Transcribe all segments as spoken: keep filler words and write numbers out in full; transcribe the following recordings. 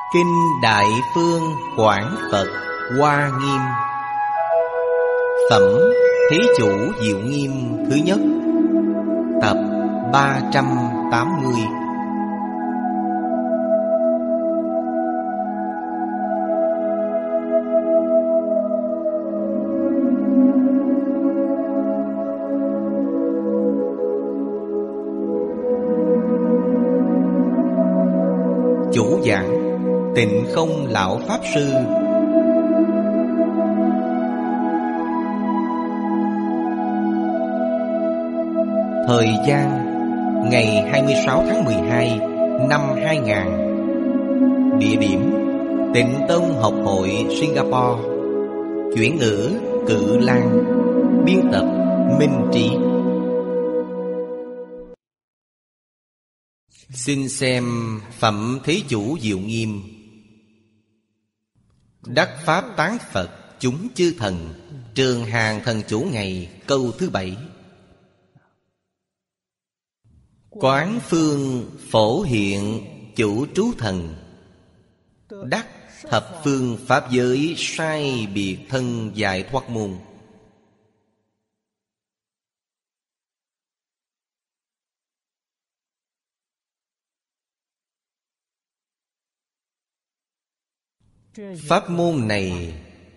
Kinh Đại Phương Quảng Phật Hoa Nghiêm. Phẩm Thí Chủ Diệu Nghiêm thứ nhất. Tập ba trăm tám mươi. Chủ giảng Tịnh Không Lão Pháp Sư. Thời gian ngày hai mươi sáu tháng mười hai năm hai nghìn. Địa điểm Tịnh Tông Học hội Singapore. Chuyển ngữ Cự Lan. Biên tập Minh Trí. Xin xem Phẩm Thí Chủ Diệu Nghiêm. Đắc Pháp Tán Phật chúng chư thần. Trường Hàng Thần Chủ Ngày. Câu thứ bảy. Quán phương phổ hiện chủ trú thần. Đắc thập phương pháp giới sai biệt thân giải thoát môn. Pháp môn này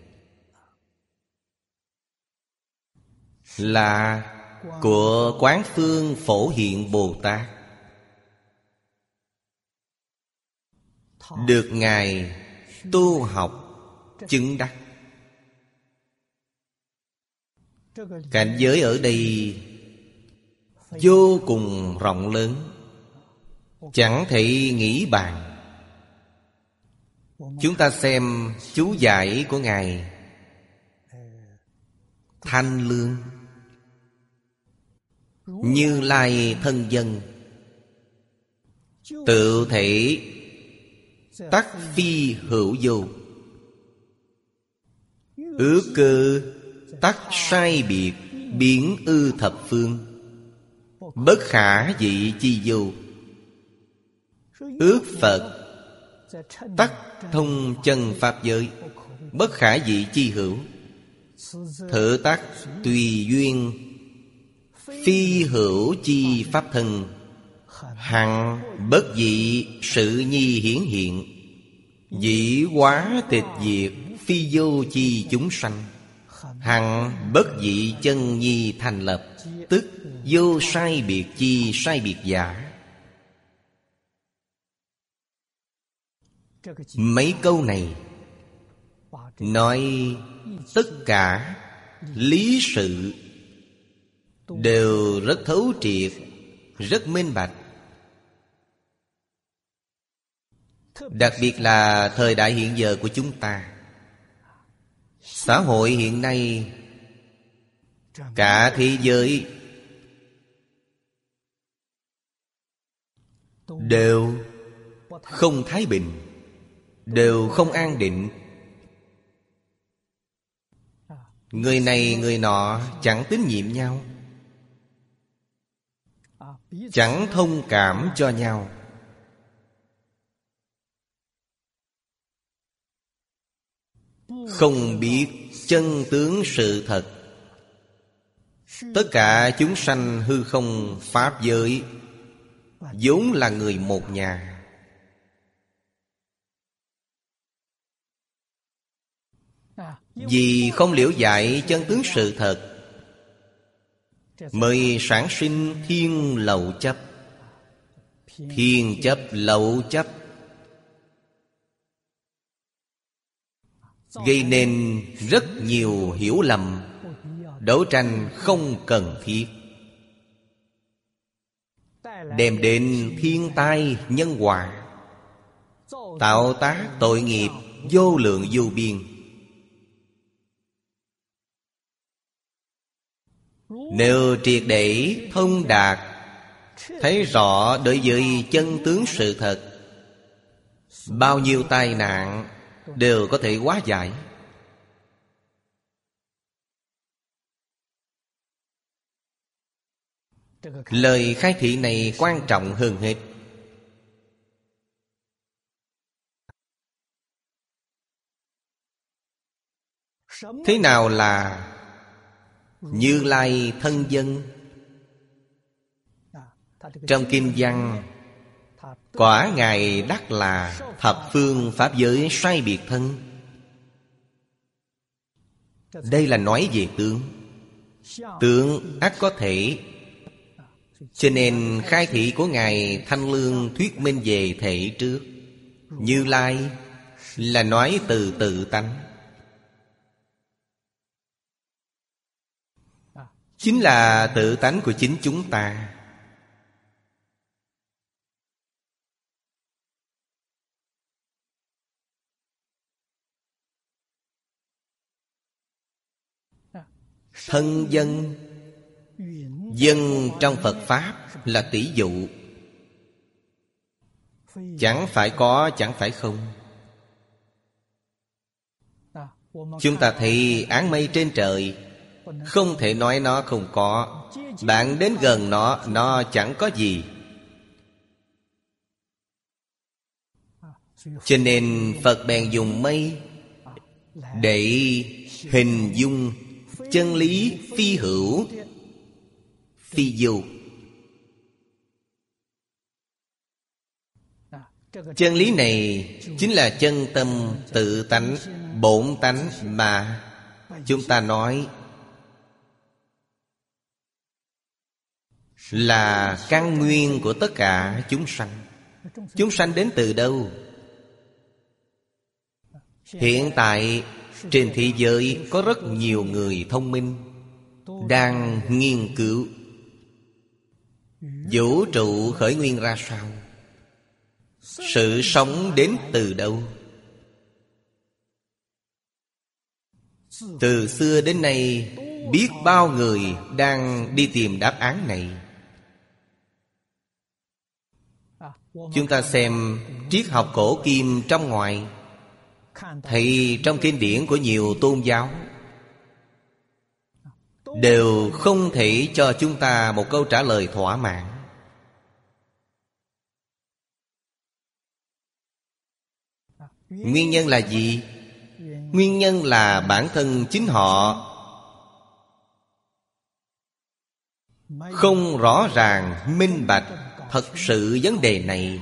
là của Quán Phương Phổ Hiện Bồ Tát, được Ngài tu học chứng đắc. Cảnh giới ở đây vô cùng rộng lớn, chẳng thể nghĩ bàn. Chúng ta xem chú giải của Ngài Thanh Lương. Như Lai thân dân, tự thể tắc phi hữu vô. Ước cơ tắc sai biệt, biến ư thập phương. Bất khả dị chi vô. Ước Phật tắc thông chân pháp giới, bất khả dị chi hữu. Thử tắc tùy duyên, phi hữu chi pháp thân. Hằng bất dị sự nhi hiển hiện, dĩ hóa tịch diệt, phi vô chi chúng sanh. Hằng bất dị chân nhi thành lập, tức vô sai biệt chi sai biệt giả. Mấy câu này nói tất cả lý sự đều rất thấu triệt, rất minh bạch. Đặc biệt là thời đại hiện giờ của chúng ta. Xã hội hiện nay, cả thế giới đều không thái bình, đều không an định. Người này người nọ chẳng tín nhiệm nhau, chẳng thông cảm cho nhau. Không biết chân tướng sự thật. Tất cả chúng sanh hư không pháp giới vốn là người một nhà. Vì không liễu giải chân tướng sự thật, mới sản sinh thiên lậu chấp. Thiên chấp lậu chấp, gây nên rất nhiều hiểu lầm, đấu tranh không cần thiết, đem đến thiên tai nhân họa, tạo tác tội nghiệp vô lượng vô biên. Nếu triệt để thông đạt, thấy rõ đối với chân tướng sự thật, bao nhiêu tai nạn đều có thể hóa giải. Lời khai thị này quan trọng hơn hết. Thế nào là Như Lai thân dân? Trong kinh văn, quả Ngài đắc là thập phương pháp giới sai biệt thân. Đây là nói về tướng. Tướng ắt có thể. Cho nên khai thị của Ngài Thanh Lương thuyết minh về thể trước. Như Lai là nói từ tự tánh, chính là tự tánh của chính chúng ta. Thân dân. Dân trong Phật Pháp là tỷ dụ, chẳng phải có, chẳng phải không. Chúng ta thấy áng mây trên trời, không thể nói nó không có. Bạn đến gần nó, nó chẳng có gì. Cho nên Phật bèn dùng mây để hình dung chân lý phi hữu, phi vô. Chân lý này chính là chân tâm tự tánh, bổn tánh mà chúng ta nói là căn nguyên của tất cả chúng sanh. Chúng sanh đến từ đâu? Hiện tại trên thế giới có rất nhiều người thông minh đang nghiên cứu vũ trụ khởi nguyên ra sao, sự sống đến từ đâu. Từ xưa đến nay, biết bao người đang đi tìm đáp án này. Chúng ta xem triết học cổ kim trong ngoài, thấy trong kinh điển của nhiều tôn giáo đều không thể cho chúng ta một câu trả lời thỏa mãn. Nguyên nhân là gì? Nguyên nhân là bản thân chính họ không rõ ràng, minh bạch thật sự vấn đề này.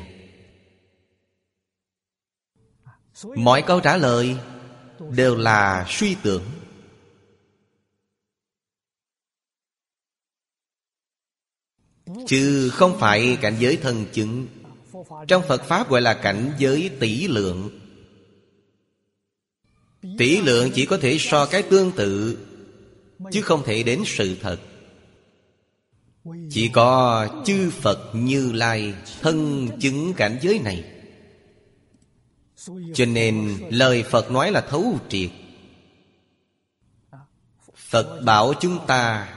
Mọi câu trả lời đều là suy tưởng. Chứ không phải cảnh giới thần chứng. Trong Phật Pháp gọi là cảnh giới tỷ lượng. Tỷ lượng chỉ có thể so cái tương tự, chứ không thể đến sự thật. Chỉ có chư Phật Như Lai thân chứng cảnh giới này. Cho nên lời Phật nói là thấu triệt. Phật bảo chúng ta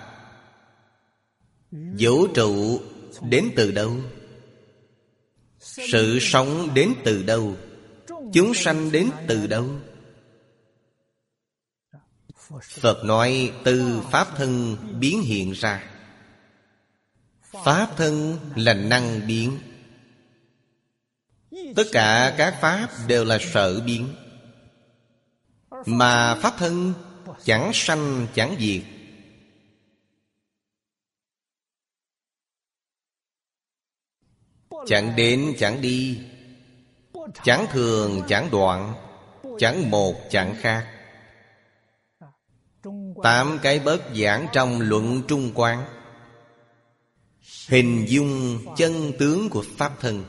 vũ trụ đến từ đâu, sự sống đến từ đâu, chúng sanh đến từ đâu. Phật nói từ Pháp thân biến hiện ra. Pháp thân là năng biến. Tất cả các Pháp đều là sở biến. Mà Pháp thân chẳng sanh chẳng diệt. Chẳng đến chẳng đi, chẳng thường chẳng đoạn, chẳng một chẳng khác. Tám cái bớt giảng trong Luận Trung Quan hình dung chân tướng của Pháp thân.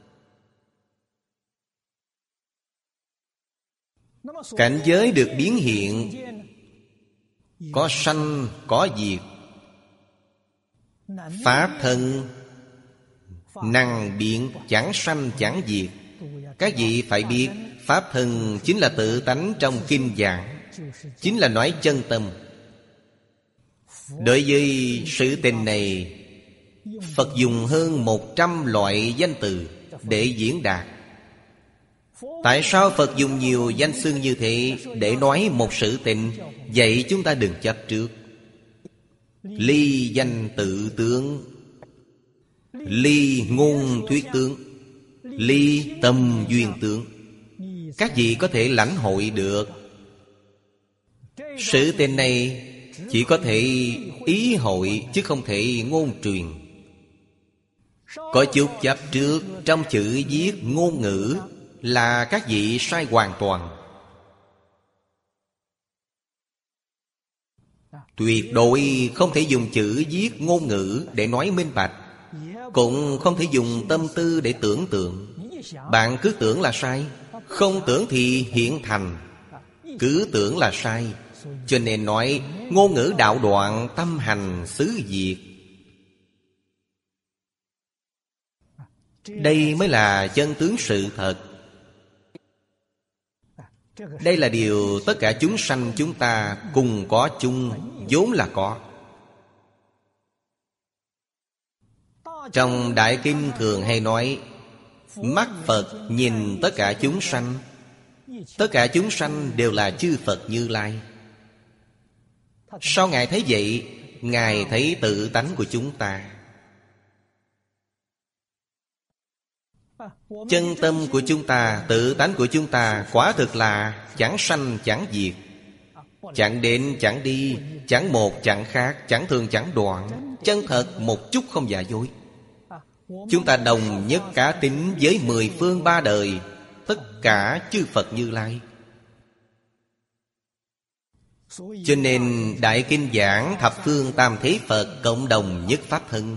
Cảnh giới được biến hiện, có sanh có diệt. Pháp thân năng biến, chẳng sanh chẳng diệt. Các vị phải biết, Pháp thân chính là tự tánh trong kinh giảng, chính là nói chân tâm. Đối với sự tình này, Phật dùng hơn một trăm loại danh từ để diễn đạt. Tại sao Phật dùng nhiều danh xưng như thế để nói một sự tình? Vậy chúng ta đừng chấp trước. Ly danh tự tướng, ly ngôn thuyết tướng, ly tâm duyên tướng. Các vị có thể lãnh hội được. Sự tình này chỉ có thể ý hội, chứ không thể ngôn truyền. Có chút chấp trước trong chữ viết ngôn ngữ là các vị sai hoàn toàn. Tuyệt đối không thể dùng chữ viết ngôn ngữ để nói minh bạch, cũng không thể dùng tâm tư để tưởng tượng. Bạn cứ tưởng là sai, không tưởng thì hiện thành. Cứ tưởng là sai, cho nên nói ngôn ngữ đạo đoạn, tâm hành xứ diệt. Đây mới là chân tướng sự thật. Đây là điều tất cả chúng sanh chúng ta cùng có chung, vốn là có. Trong Đại Kinh thường hay nói, mắt Phật nhìn tất cả chúng sanh, tất cả chúng sanh đều là chư Phật Như Lai. Sao Ngài thấy vậy? Ngài thấy tự tánh của chúng ta. Chân tâm của chúng ta, tự tánh của chúng ta quả thực là chẳng sanh chẳng diệt, chẳng đến chẳng đi, chẳng một chẳng khác, chẳng thường chẳng đoạn, chân thật một chút không giả dối. Chúng ta đồng nhất cá tính với mười phương ba đời, tất cả chư Phật Như Lai. Cho nên Đại Kinh giảng thập phương tam thế Phật cộng đồng nhất pháp thân.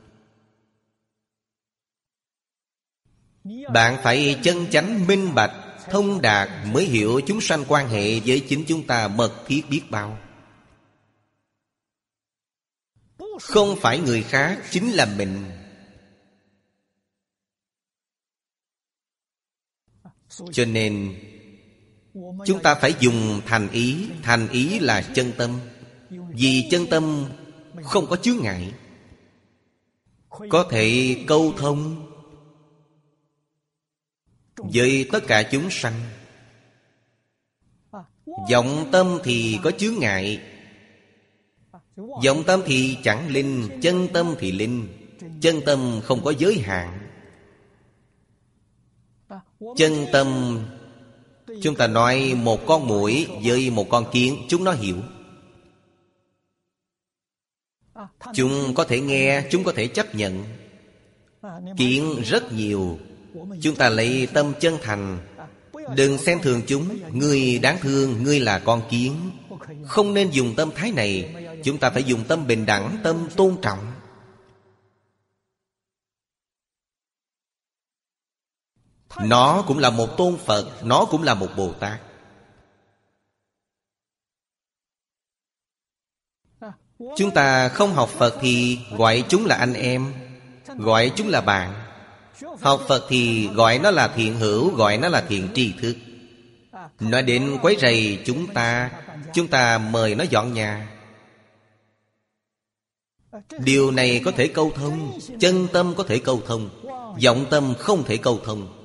Bạn phải chân chánh minh bạch, thông đạt mới hiểu chúng sanh quan hệ với chính chúng ta mật thiết biết bao. Không phải người khác, chính là mình. Cho nên chúng ta phải dùng thành ý. Thành ý là chân tâm. Vì chân tâm không có chướng ngại, có thể câu thông với tất cả chúng sanh. Vọng tâm thì có chướng ngại, vọng tâm thì chẳng linh, chân tâm thì linh. Chân tâm không có giới hạn. Chân tâm, chúng ta nói một con muỗi với một con kiến, chúng nó hiểu. Chúng có thể nghe, chúng có thể chấp nhận. Kiến rất nhiều. Chúng ta lấy tâm chân thành, đừng xem thường chúng. Ngươi đáng thương, ngươi là con kiến. Không nên dùng tâm thái này. Chúng ta phải dùng tâm bình đẳng, tâm tôn trọng. Nó cũng là một tôn Phật, nó cũng là một Bồ Tát. Chúng ta không học Phật thì gọi chúng là anh em, gọi chúng là bạn. Học Phật thì gọi nó là thiện hữu, gọi nó là thiện tri thức. Nói đến quấy rầy chúng ta, chúng ta mời nó dọn nhà. Điều này có thể câu thông. Chân tâm có thể câu thông, vọng tâm không thể câu thông.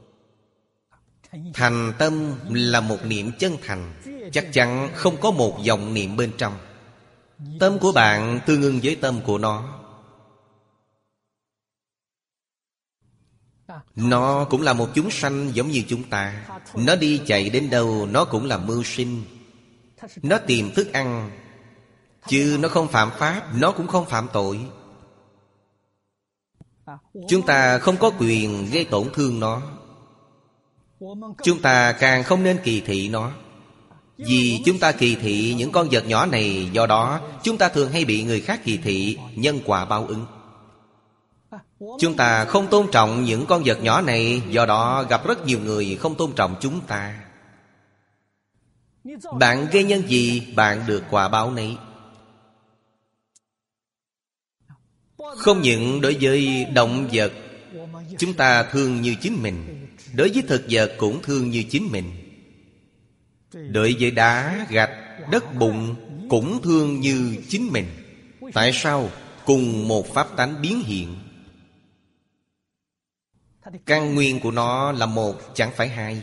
Thành tâm là một niệm chân thành, chắc chắn không có một vọng niệm bên trong. Tâm của bạn tương ưng với tâm của nó. Nó cũng là một chúng sanh giống như chúng ta. Nó đi chạy đến đâu, nó cũng là mưu sinh. Nó tìm thức ăn, chứ nó không phạm pháp, nó cũng không phạm tội. Chúng ta không có quyền gây tổn thương nó. Chúng ta càng không nên kỳ thị nó. Vì chúng ta kỳ thị những con vật nhỏ này, do đó chúng ta thường hay bị người khác kỳ thị. Nhân quả báo ứng. Chúng ta không tôn trọng những con vật nhỏ này, do đó gặp rất nhiều người không tôn trọng chúng ta. Bạn gây nhân gì, bạn được quả báo nấy. Không những đối với động vật chúng ta thương như chính mình, đối với thực vật cũng thương như chính mình. Đối với đá, gạch, đất bùn cũng thương như chính mình. Tại sao? Cùng một pháp tánh biến hiện. Căn nguyên của nó là một, chẳng phải hai.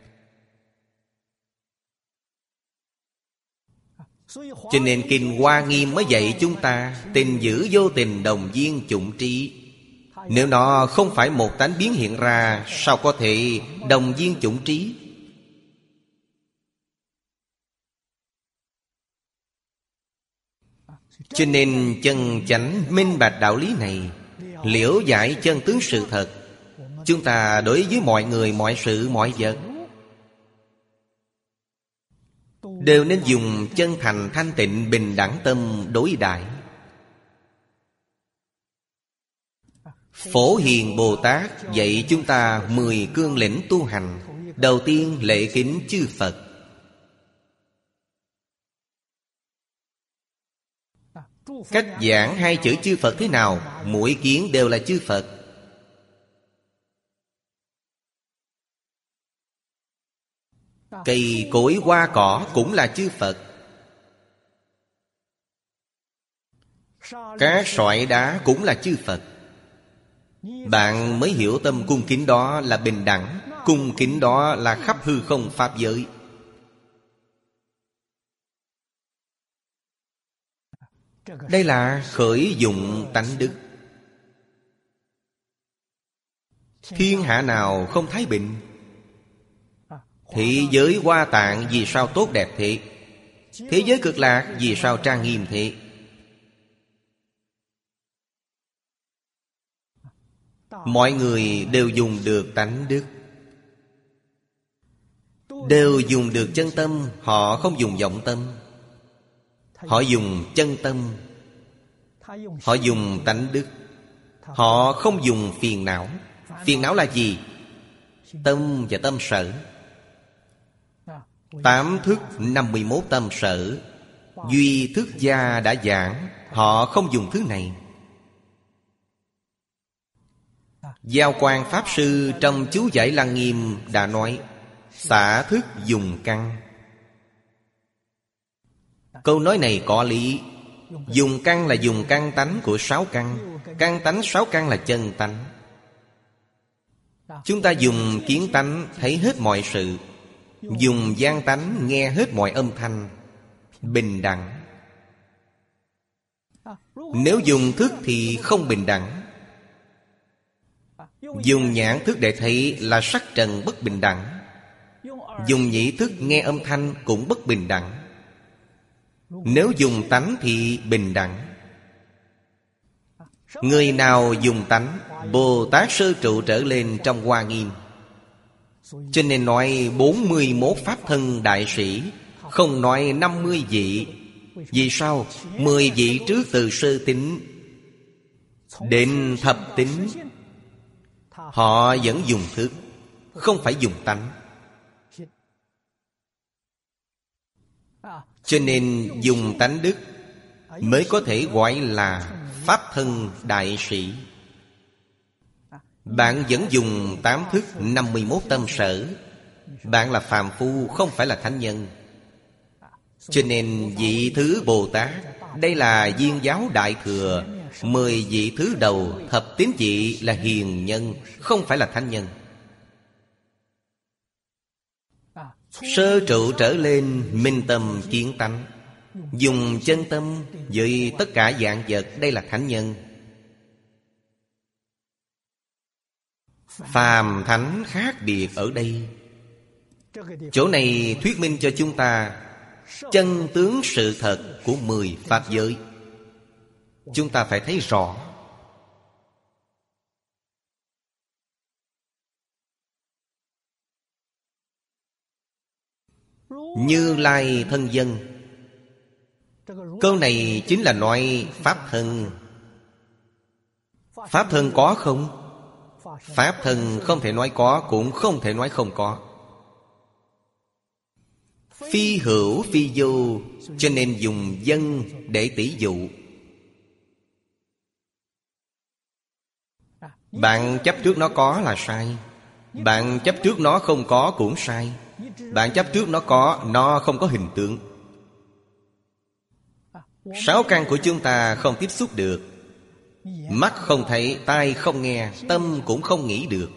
Cho nên Kinh Hoa Nghiêm mới dạy chúng ta tình giữ vô tình đồng viên chủng trí. Nếu nó không phải một tánh biến hiện ra, sao có thể đồng viên chủng trí? Cho nên chân chánh minh bạch đạo lý này, liễu giải chân tướng sự thật, chúng ta đối với mọi người, mọi sự, mọi vật đều nên dùng chân thành, thanh tịnh, bình đẳng tâm đối đãi. Phổ Hiền Bồ Tát dạy chúng ta mười cương lĩnh tu hành. Đầu tiên lễ kính chư Phật. Cách giảng hai chữ chư Phật thế nào? Mũi kiến đều là chư Phật. Cây cối hoa cỏ cũng là chư Phật. Các sỏi đá cũng là chư Phật. Bạn mới hiểu tâm cung kính đó là bình đẳng. Cung kính đó là khắp hư không pháp giới. Đây là khởi dụng tánh đức. Thiên hạ nào không thái bình? Thế giới Hoa Tạng vì sao tốt đẹp thế? Thế giới Cực Lạc vì sao trang nghiêm thế? Mọi người đều dùng được tánh đức, đều dùng được chân tâm. Họ không dùng vọng tâm, họ dùng chân tâm. Họ dùng tánh đức, họ không dùng phiền não. Phiền não là gì? Tâm và tâm sở. Tám thức năm mươi mốt tâm sở, Duy Thức Gia đã giảng. Họ không dùng thứ này. Giao Quang Pháp Sư trong chú giải Lăng Nghiêm đã nói: xả thức dùng căn. Câu nói này có lý. Dùng căn là dùng căn tánh của sáu căn. Căn tánh sáu căn là chân tánh. Chúng ta dùng kiến tánh thấy hết mọi sự, dùng gian tánh nghe hết mọi âm thanh. Bình đẳng. Nếu dùng thức thì không bình đẳng. Dùng nhãn thức để thấy là sắc trần bất bình đẳng. Dùng nhĩ thức nghe âm thanh cũng bất bình đẳng. Nếu dùng tánh thì bình đẳng. Người nào dùng tánh, Bồ Tát Sơ Trụ trở lên trong Hoa Nghiêm. Cho nên nói bốn mươi mốt Pháp thân đại sĩ, không nói năm mươi vị. Vì sao? Mười vị trước từ sơ tính đến thập tính, họ vẫn dùng thức, không phải dùng tánh. Cho nên dùng tánh đức mới có thể gọi là Pháp thân đại sĩ. Bạn vẫn dùng tám thức năm mươi mốt tâm sở, bạn là phàm phu, không phải là thánh nhân. Cho nên vị thứ Bồ Tát, đây là viên giáo đại thừa. Mười vị thứ đầu thập tín vị là hiền nhân, không phải là thánh nhân. Sơ trụ trở lên minh tâm kiến tánh, dùng chân tâm với tất cả vạn vật, đây là thánh nhân. Phàm thánh khác biệt ở đây. Chỗ này thuyết minh cho chúng ta chân tướng sự thật của mười pháp giới. Chúng ta phải thấy rõ. Như Lai thân dân, câu này chính là nói Pháp thân. Pháp thân có không? Pháp thân không thể nói có, cũng không thể nói không có. Phi hữu phi vô, cho nên dùng dân để tỷ dụ. Bạn chấp trước nó có là sai. Bạn chấp trước nó không có cũng sai. Bạn chấp trước nó có, nó không có hình tượng. Sáu căn của chúng ta không tiếp xúc được. Mắt không thấy, tai không nghe, tâm cũng không nghĩ được.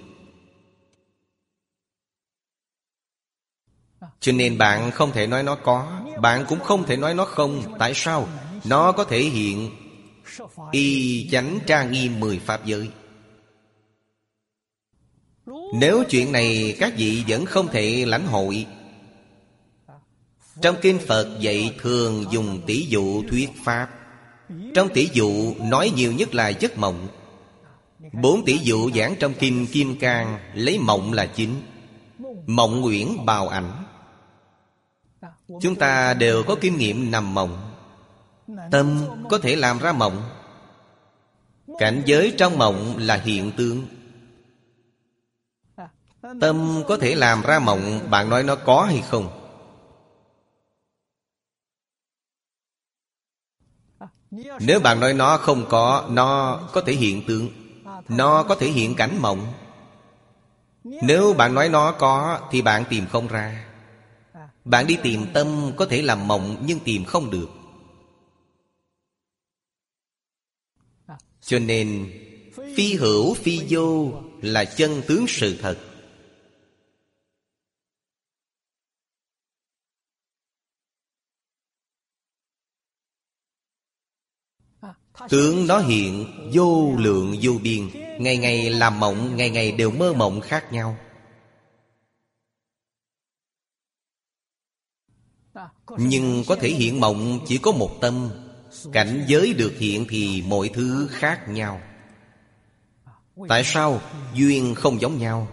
Cho nên bạn không thể nói nó có, bạn cũng không thể nói nó không. Tại sao? Nó có thể hiện y chánh tra nghiêm mười pháp giới. Nếu chuyện này các vị vẫn không thể lãnh hội, trong kinh Phật dạy thường dùng tỷ dụ thuyết pháp. Trong tỷ dụ nói nhiều nhất là giấc mộng. Bốn tỷ dụ giảng trong Kinh Kim Cang lấy mộng là chính. Mộng nguyện bào ảnh. Chúng ta đều có kinh nghiệm nằm mộng. Tâm có thể làm ra mộng. Cảnh giới trong mộng là hiện tượng. Tâm có thể làm ra mộng. Bạn nói nó có hay không? Nếu bạn nói nó không có, nó có thể hiện tượng, nó có thể hiện cảnh mộng. Nếu bạn nói nó có thì bạn tìm không ra. Bạn đi tìm tâm có thể làm mộng nhưng tìm không được. Cho nên phi hữu phi vô là chân tướng sự thật. Tướng nó hiện vô lượng vô biên. Ngày ngày làm mộng, ngày ngày đều mơ mộng khác nhau. Nhưng có thể hiện mộng chỉ có một tâm. Cảnh giới được hiện thì mọi thứ khác nhau. Tại sao? Duyên không giống nhau.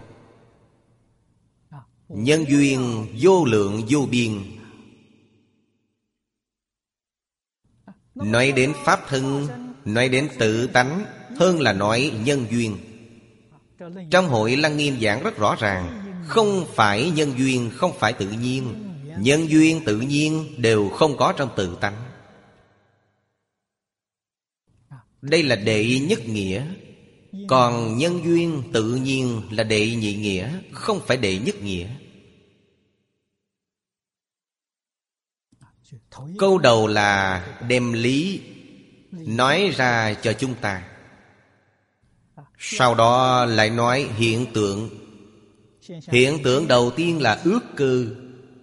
Nhân duyên vô lượng vô biên. Nói đến pháp thân, nói đến tự tánh, hơn là nói nhân duyên. Trong hội Lăng Nghiêm giảng rất rõ ràng. Không phải nhân duyên, không phải tự nhiên. Nhân duyên tự nhiên đều không có trong tự tánh. Đây là đệ nhất nghĩa. Còn nhân duyên tự nhiên là đệ nhị nghĩa, không phải đệ nhất nghĩa. Câu đầu là đem lý nói ra cho chúng ta. Sau đó lại nói hiện tượng. Hiện tượng đầu tiên là ước cơ.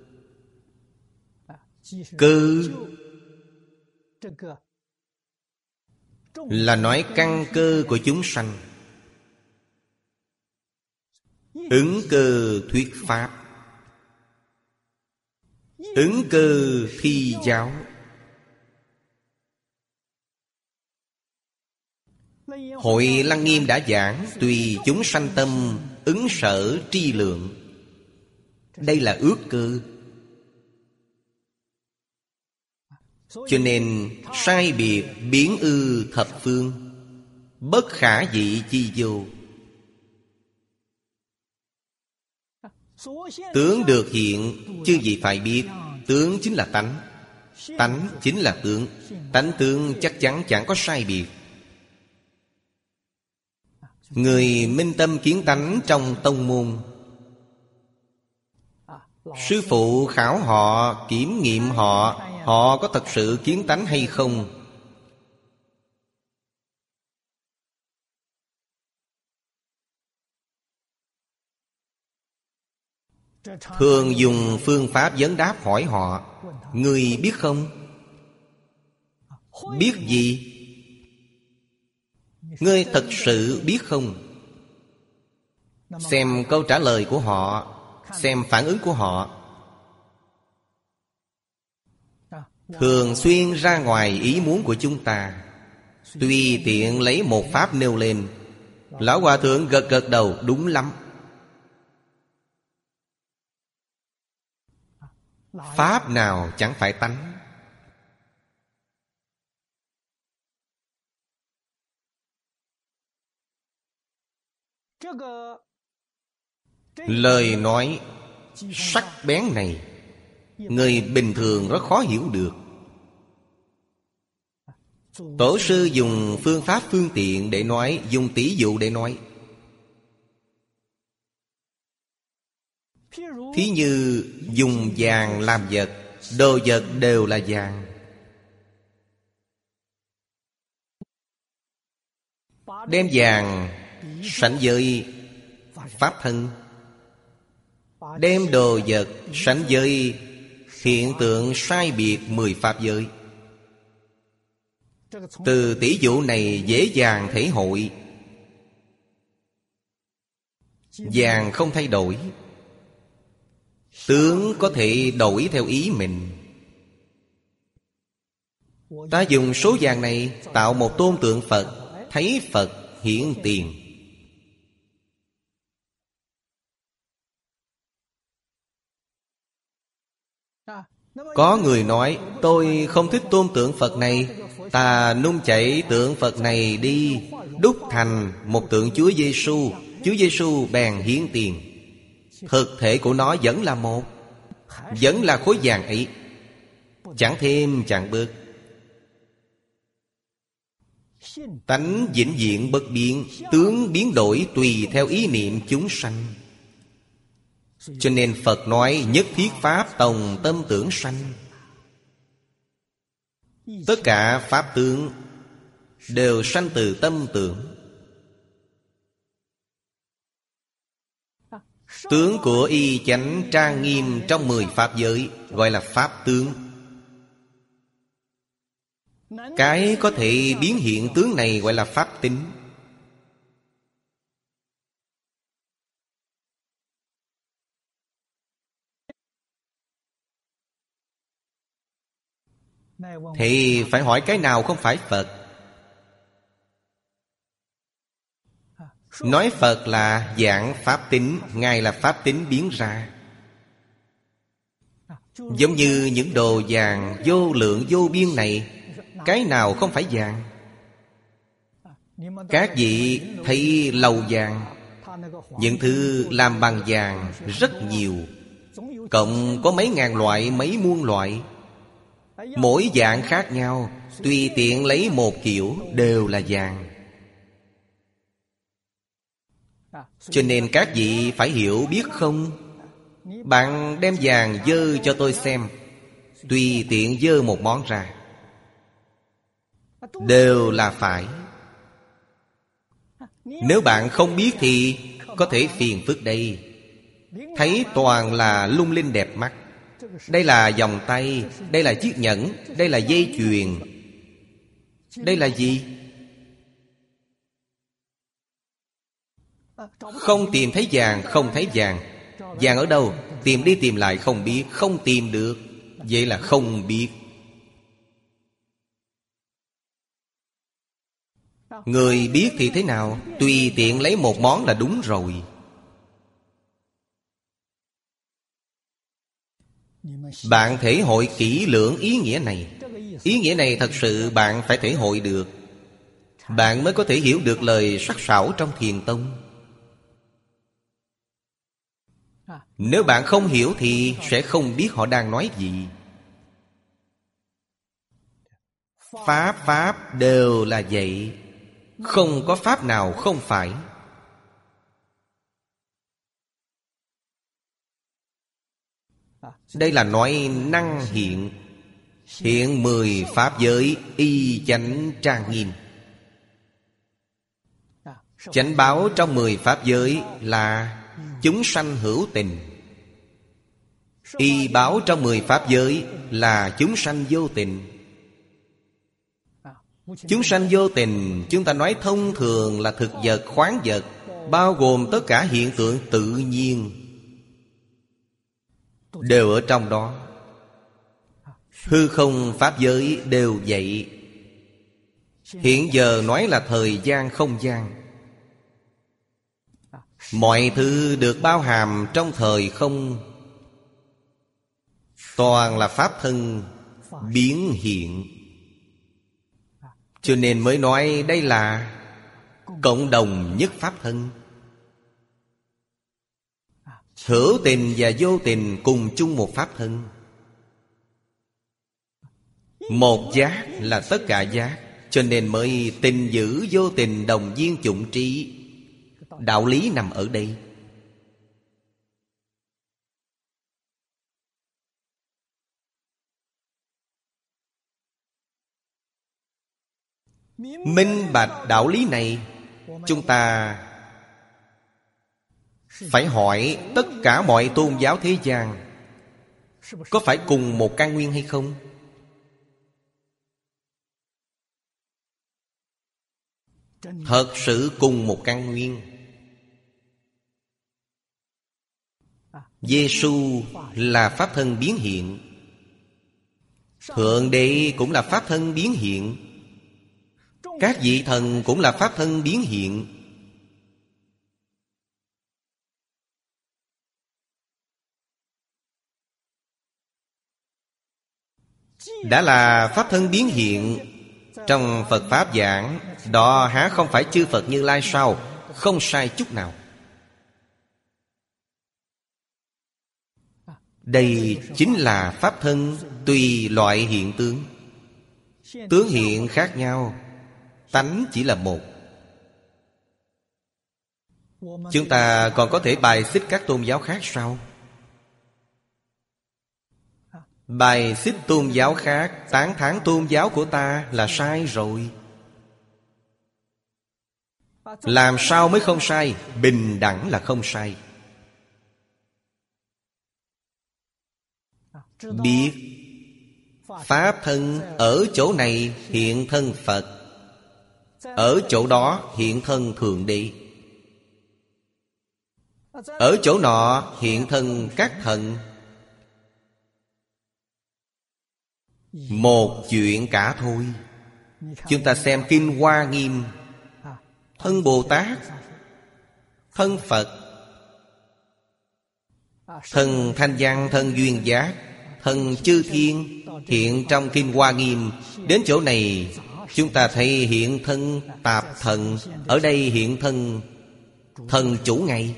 Cơ là nói căn cơ của chúng sanh. Ứng cơ thuyết pháp. Ứng cơ thi giáo. Hội Lăng Nghiêm đã giảng tùy chúng sanh tâm ứng sở tri lượng. Đây là ước cơ. Cho nên sai biệt biến ư thập phương, bất khả dị chi vô. Tướng được hiện, chư vị phải biết. Tướng chính là tánh. Tánh chính là tướng. Tánh tướng chắc chắn chẳng có sai biệt. Người minh tâm kiến tánh trong tông môn, sư phụ khảo họ, kiểm nghiệm họ, họ có thật sự kiến tánh hay không? Thường dùng phương pháp vấn đáp hỏi họ: người biết không? Biết gì? Ngươi thật sự biết không? Xem câu trả lời của họ, xem phản ứng của họ. Thường xuyên ra ngoài ý muốn của chúng ta. Tùy tiện lấy một pháp nêu lên, Lão Hòa Thượng gật gật đầu, đúng lắm. Pháp nào chẳng phải tánh. Lời nói sắc bén này, người bình thường rất khó hiểu được. Tổ sư dùng phương pháp phương tiện để nói, dùng tỷ dụ để nói. Thí như dùng vàng làm vật, đồ vật đều là vàng. Đem vàng sánh với pháp thân, đem đồ vật sánh với hiện tượng sai biệt mười pháp giới. Từ tỷ dụ này dễ dàng thể hội. Vàng không thay đổi, tướng có thể đổi theo ý mình. Ta dùng số vàng này tạo một tôn tượng Phật, thấy Phật hiển tiền. Có người nói, tôi không thích tôn tượng Phật này, ta nung chảy tượng Phật này đi, đúc thành một tượng Chúa Giêsu. Chúa Giêsu bèn hiến tiền. Thực thể của nó vẫn là một, vẫn là khối vàng ấy, chẳng thêm chẳng bớt. Tánh vĩnh viễn bất biến, tướng biến đổi tùy theo ý niệm chúng sanh. Cho nên Phật nói nhất thiết pháp tòng tâm tưởng sanh. Tất cả pháp tướng đều sanh từ tâm tưởng. Tướng của y chánh trang nghiêm trong mười pháp giới gọi là pháp tướng. Cái có thể biến hiện tướng này gọi là pháp tính. Thì phải hỏi cái nào không phải Phật? Nói Phật là dạng pháp tính, Ngài là pháp tính biến ra. Giống như những đồ vàng vô lượng vô biên này, cái nào không phải vàng? Các vị thấy lầu vàng, những thứ làm bằng vàng rất nhiều, cộng có mấy ngàn loại, mấy muôn loại, mỗi dạng khác nhau, tùy tiện lấy một kiểu đều là vàng. Cho nên các vị phải hiểu biết không? Bạn đem vàng dơ cho tôi xem, tùy tiện dơ một món ra, đều là phải. Nếu bạn không biết thì có thể phiền phức đây. Thấy toàn là lung linh đẹp mắt. Đây là vòng tay, đây là chiếc nhẫn, đây là dây chuyền. Đây là gì? Không tìm thấy vàng, không thấy vàng. Vàng ở đâu? Tìm đi tìm lại không biết, không tìm được. Vậy là không biết. Người biết thì thế nào? Tùy tiện lấy một món là đúng rồi. Bạn thể hội kỹ lưỡng ý nghĩa này. Ý nghĩa này thật sự bạn phải thể hội được, bạn mới có thể hiểu được lời sắc sảo trong Thiền Tông. Nếu bạn không hiểu thì sẽ không biết họ đang nói gì. Pháp Pháp đều là vậy, không có Pháp nào không phải. Đây là nói năng hiện. Hiện mười Pháp giới y chánh trang nghiêm. Chánh báo trong mười Pháp giới là chúng sanh hữu tình. Y báo trong mười Pháp giới là chúng sanh vô tình. Chúng sanh vô tình chúng ta nói thông thường là thực vật, khoáng vật, bao gồm tất cả hiện tượng tự nhiên đều ở trong đó. Hư không Pháp giới đều vậy. Hiện giờ nói là thời gian không gian. Mọi thứ được bao hàm trong thời không, toàn là Pháp thân biến hiện. Cho nên mới nói đây là cộng đồng nhất Pháp thân. Hữu tình và vô tình cùng chung một Pháp thân. Một giác là tất cả giác. Cho nên mới tình giữ vô tình đồng viên chủng trí. Đạo lý nằm ở đây. Minh bạch đạo lý này, chúng ta phải hỏi tất cả mọi tôn giáo thế gian có phải cùng một căn nguyên hay không? Thật sự cùng một căn nguyên. Giê-xu là Pháp thân biến hiện. Thượng Đế cũng là Pháp thân biến hiện, các vị thần cũng là Pháp thân biến hiện. Đã là Pháp thân biến hiện, trong Phật Pháp giảng, đó há không phải chư Phật Như Lai sao? Không sai chút nào. Đây chính là Pháp thân tùy loại hiện tướng. Tướng hiện khác nhau, tánh chỉ là một. Chúng ta còn có thể bài xích các tôn giáo khác sao? Bài xích tôn giáo khác, tán thán tôn giáo của ta là sai rồi. Làm sao mới không sai? Bình đẳng là không sai. Biết Pháp thân ở chỗ này hiện thân Phật, ở chỗ đó hiện thân Thượng Đế, ở chỗ nọ hiện thân các thần. Một chuyện cả thôi. Chúng ta xem Kinh Hoa Nghiêm, thân Bồ Tát, thân Phật, thân Thanh Văn, thân Duyên Giác, thân Chư Thiên hiện trong Kinh Hoa Nghiêm. Đến chỗ này chúng ta thấy hiện thân Tạp Thần, ở đây hiện thân thần chủ ngày.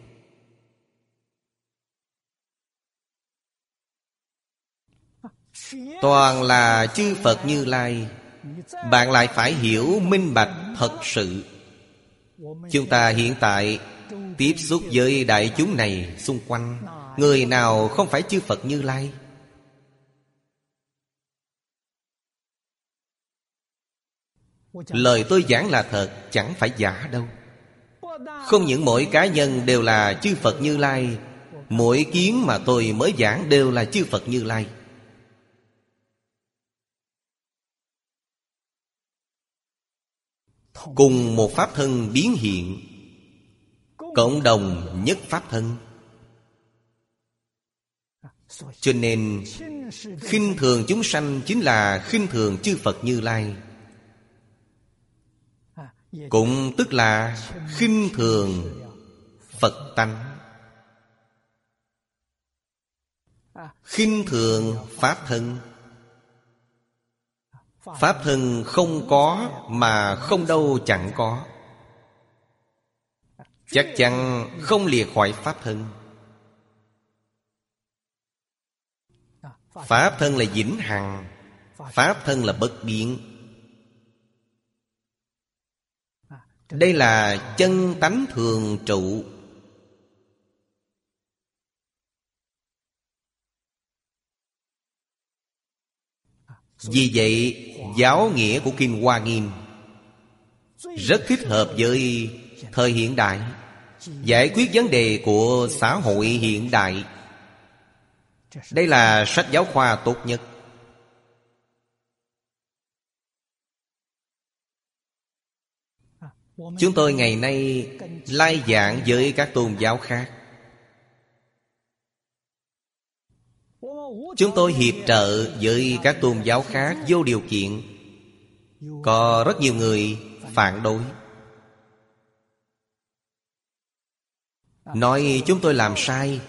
Toàn là chư Phật Như Lai. Bạn lại phải hiểu minh bạch thật sự. Chúng ta hiện tại tiếp xúc với đại chúng này xung quanh, người nào không phải chư Phật Như Lai? Lời tôi giảng là thật, chẳng phải giả đâu. Không những mỗi cá nhân đều là chư Phật Như Lai, mỗi kiến mà tôi mới giảng đều là chư Phật Như Lai. Cùng một Pháp thân biến hiện, cộng đồng nhất Pháp thân. Cho nên khinh thường chúng sanh chính là khinh thường chư Phật Như Lai, cũng tức là khinh thường Phật tánh, khinh thường Pháp thân. Pháp thân không có mà không đâu chẳng có, chắc chắn không lìa khỏi Pháp thân. Pháp thân là vĩnh hằng, Pháp thân là bất biến. Đây là chân tánh thường trụ. Vì vậy, giáo nghĩa của Kinh Hoa Nghiêm rất thích hợp với thời hiện đại, giải quyết vấn đề của xã hội hiện đại. Đây là sách giáo khoa tốt nhất. Chúng tôi ngày nay lai giảng với các tôn giáo khác. Chúng tôi hiệp trợ với các tôn giáo khác vô điều kiện. Có rất nhiều người phản đối, nói chúng tôi làm sai.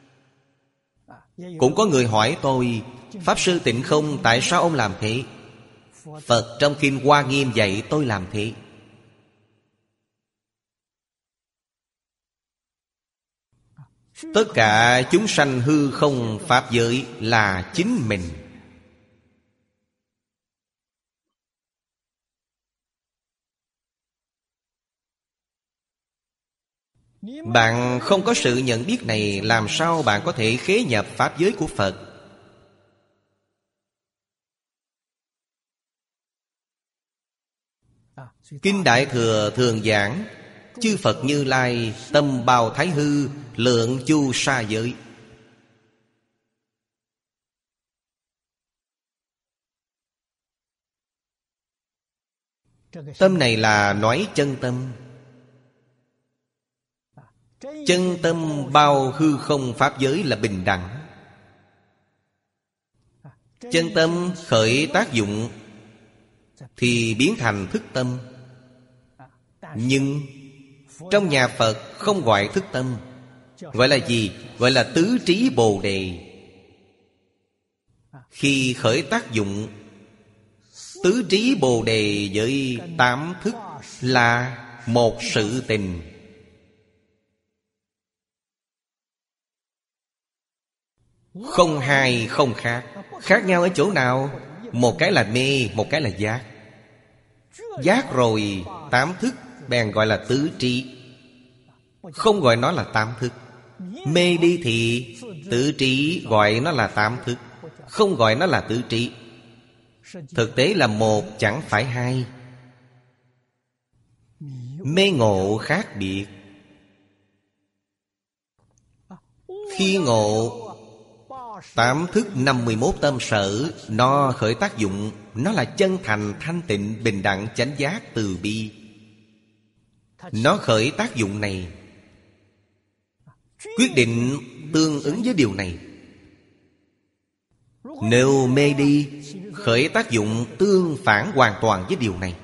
Cũng có người hỏi tôi: Pháp Sư Tịnh Không, tại sao ông làm thế? Phật trong Kinh Hoa Nghiêm dạy tôi làm thế. Tất cả chúng sanh hư không pháp giới là chính mình. Bạn không có sự nhận biết này, làm sao bạn có thể khế nhập pháp giới của Phật? Kinh Đại Thừa thường giảng chư Phật Như Lai tâm bào thái hư, lượng chu sa giới. Tâm này là nói chân tâm. Chân tâm bao hư không pháp giới là bình đẳng. Chân tâm khởi tác dụng thì biến thành thức tâm. Nhưng trong nhà Phật không gọi thức tâm. Gọi là gì? Gọi là tứ trí Bồ Đề. Khi khởi tác dụng, tứ trí Bồ Đề với tám thức là một sự tình. Không hai không khác. Khác nhau ở chỗ nào? Một cái là mê, một cái là giác. Giác rồi tám thức bèn gọi là tứ trí. Không gọi nó là tám thức. Mê đi thì tứ trí gọi nó là tám thức, không gọi nó là tứ trí. Thực tế là một chẳng phải hai. Mê ngộ khác biệt. Khi ngộ tám thức năm mươi mốt tâm sở, nó khởi tác dụng. Nó là chân thành, thanh tịnh, bình đẳng, chánh giác, từ bi. Nó khởi tác dụng này, quyết định tương ứng với điều này. Nếu mê đi, khởi tác dụng tương phản hoàn toàn với điều này.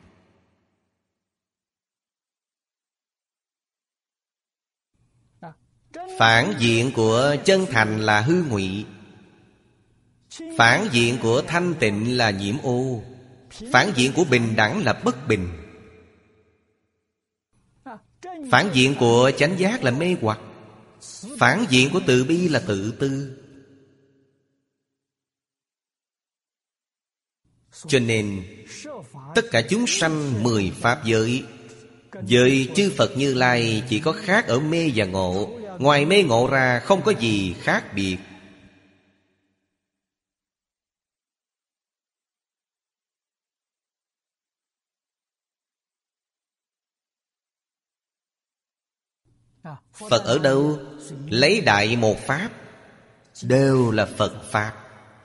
Phản diện của chân thành là hư ngụy. Phản diện của thanh tịnh là nhiễm ô. Phản diện của bình đẳng là bất bình. Phản diện của chánh giác là mê hoặc. Phản diện của từ bi là tự tư. Cho nên tất cả chúng sanh mười pháp giới, với chư Phật Như Lai chỉ có khác ở mê và ngộ. Ngoài mê ngộ ra không có gì khác biệt. Phật ở đâu? Lấy đại một pháp, đều là Phật Pháp.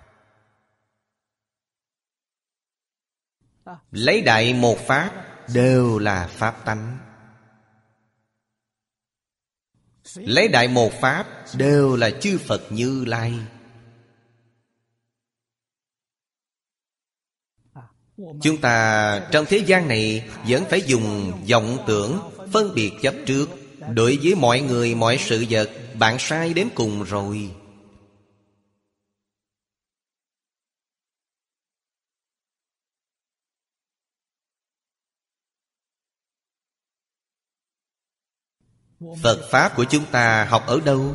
Lấy đại một pháp, đều là Pháp tánh. Lấy đại một pháp, đều là chư Phật Như Lai. Chúng ta trong thế gian này vẫn phải dùng vọng tưởng phân biệt chấp trước. Đối với mọi người, mọi sự vật, bạn sai đến cùng rồi. Phật Pháp của chúng ta học ở đâu?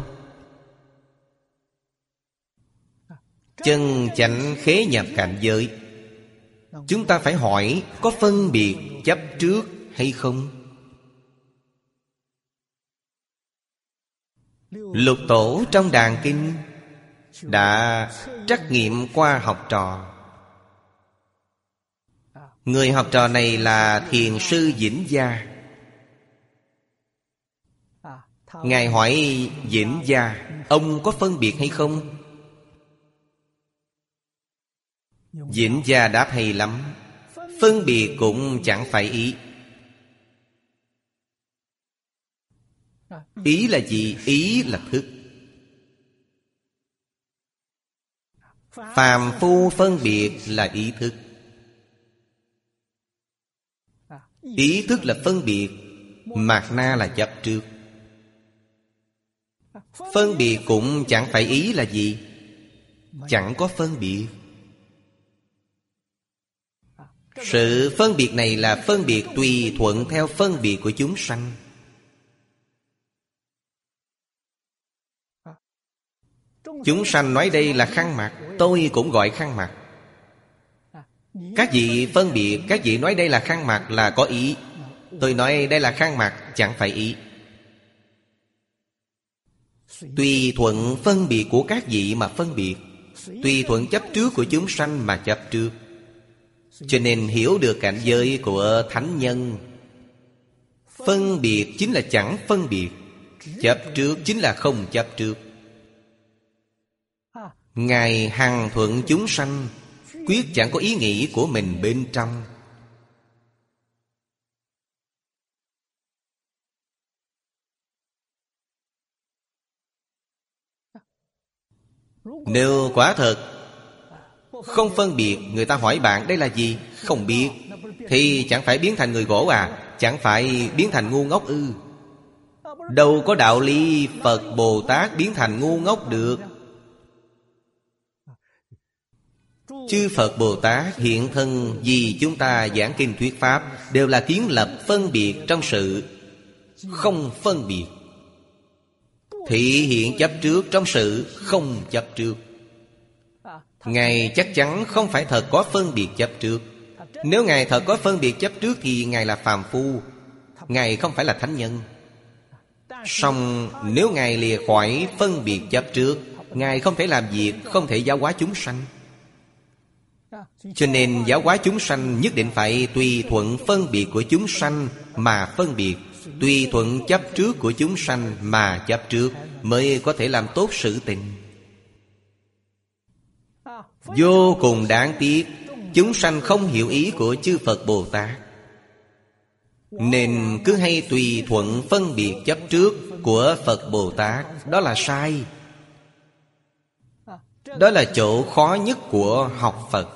Chân chánh khế nhập cảnh giới. Chúng ta phải hỏi có phân biệt chấp trước hay không? Lục tổ trong đàn kinh đã trắc nghiệm qua học trò. Người học trò này là Thiền sư Vĩnh Gia. Ngài hỏi Vĩnh Gia, ông có phân biệt hay không? Vĩnh Gia đáp hay lắm. Phân biệt cũng chẳng phải ý. Ý là gì? Ý là thức. Phàm phu phân biệt là ý thức. Ý thức là phân biệt, mạt na là chấp trước. Phân biệt cũng chẳng phải ý là gì? Chẳng có phân biệt. Sự phân biệt này là phân biệt tùy thuận theo phân biệt của chúng sanh. Chúng sanh nói đây là khăn mặt, tôi cũng gọi khăn mặt. Các vị phân biệt, các vị nói đây là khăn mặt là có ý. Tôi nói đây là khăn mặt, chẳng phải ý. Tùy thuận phân biệt của các vị mà phân biệt. Tùy thuận chấp trước của chúng sanh mà chấp trước. Cho nên hiểu được cảnh giới của thánh nhân. Phân biệt chính là chẳng phân biệt, chấp trước chính là không chấp trước. Ngài hằng thuận chúng sanh, quyết chẳng có ý nghĩ của mình bên trong. Nếu quả thật Không phân biệt, người ta hỏi bạn đây là gì? Không biết. Thì chẳng phải biến thành người gỗ à? Chẳng phải biến thành ngu ngốc ư? Đâu có đạo lý Phật Bồ Tát biến thành ngu ngốc được. Chư Phật Bồ Tát hiện thân vì chúng ta giảng kinh thuyết pháp, đều là kiến lập phân biệt trong sự không phân biệt, thị hiện chấp trước trong sự không chấp trước. Ngài chắc chắn không phải thật có phân biệt chấp trước. Nếu Ngài thật có phân biệt chấp trước thì Ngài là phàm phu, Ngài không phải là thánh nhân. Song nếu Ngài lìa khỏi phân biệt chấp trước, Ngài không thể làm việc, không thể giáo hóa chúng sanh. Cho nên giáo hóa chúng sanh nhất định phải tùy thuận phân biệt của chúng sanh mà phân biệt, tùy thuận chấp trước của chúng sanh mà chấp trước, mới có thể làm tốt sự tình. Vô cùng đáng tiếc, chúng sanh không hiểu ý của chư Phật Bồ Tát, nên cứ hay tùy thuận phân biệt chấp trước của Phật Bồ Tát. Đó là sai. Đó là chỗ khó nhất của học Phật.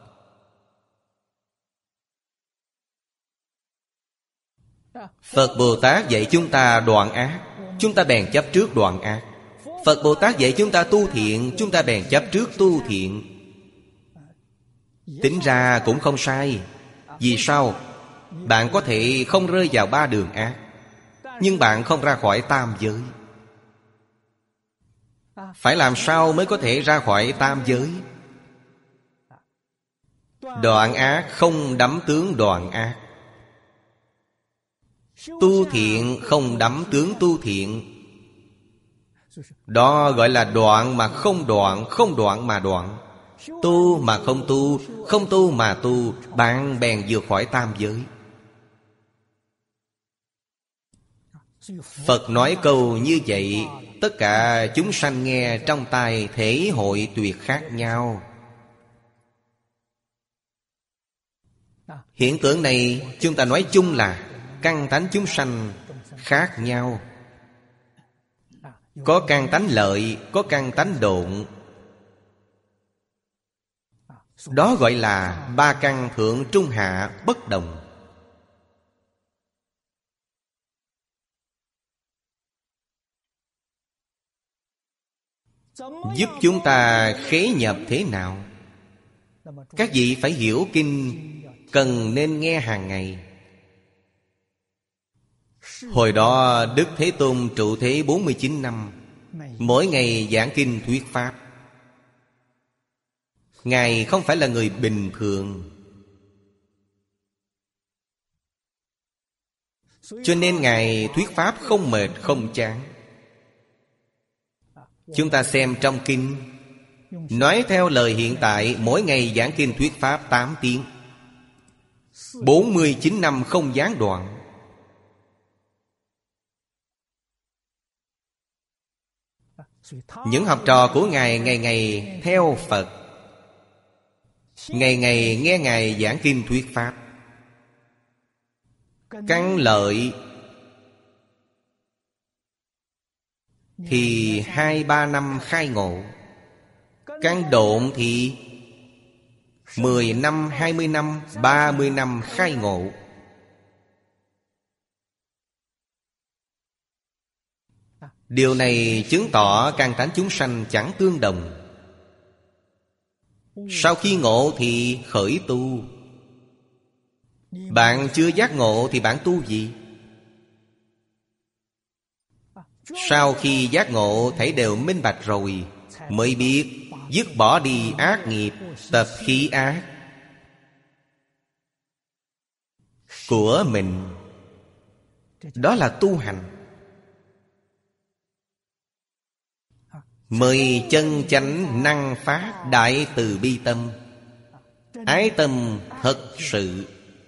Phật Bồ Tát dạy chúng ta đoạn ác, chúng ta bèn chấp trước đoạn ác. Phật Bồ Tát dạy chúng ta tu thiện, chúng ta bèn chấp trước tu thiện. Tính ra cũng không sai. Vì sao? Bạn có thể không rơi vào ba đường ác, nhưng bạn không ra khỏi tam giới. Phải làm sao mới có thể ra khỏi tam giới? Đoạn ác không đắm tướng đoạn ác, tu thiện không đắm tướng tu thiện. Đó gọi là đoạn mà không đoạn, không đoạn mà đoạn. Tu mà không tu, không tu mà tu, bạn bèn vượt khỏi tam giới. Phật nói câu như vậy, tất cả chúng sanh nghe trong tai thể hội tuyệt khác nhau. Hiện tượng này chúng ta nói chung là căn tánh chúng sanh khác nhau. Có căn tánh lợi, có căn tánh độn. Đó gọi là ba căn thượng trung hạ bất đồng. Giúp chúng ta khế nhập thế nào? Các vị phải hiểu kinh, cần nên nghe hàng ngày. Hồi đó Đức Thế Tôn trụ thế bốn mươi chín năm, mỗi ngày giảng kinh thuyết pháp. Ngài không phải là người bình thường, cho nên Ngài thuyết pháp không mệt không chán. Chúng ta xem trong kinh, nói theo lời hiện tại, mỗi ngày giảng kinh thuyết pháp tám tiếng, bốn mươi chín năm không gián đoạn. Những học trò của Ngài ngày ngày theo Phật, ngày ngày nghe Ngài giảng kinh thuyết pháp. Căn lợi thì hai ba năm khai ngộ, căn độn thì mười năm, hai mươi năm, ba mươi năm khai ngộ. Điều này chứng tỏ căn tánh chúng sanh chẳng tương đồng. Sau khi ngộ thì khởi tu. Bạn chưa giác ngộ thì bạn tu gì? Sau khi giác ngộ thấy đều minh bạch rồi, mới biết dứt bỏ đi ác nghiệp, tập khí ác của mình. Đó là tu hành, mới chân chánh năng phát đại từ bi tâm. Ái tâm thật sự.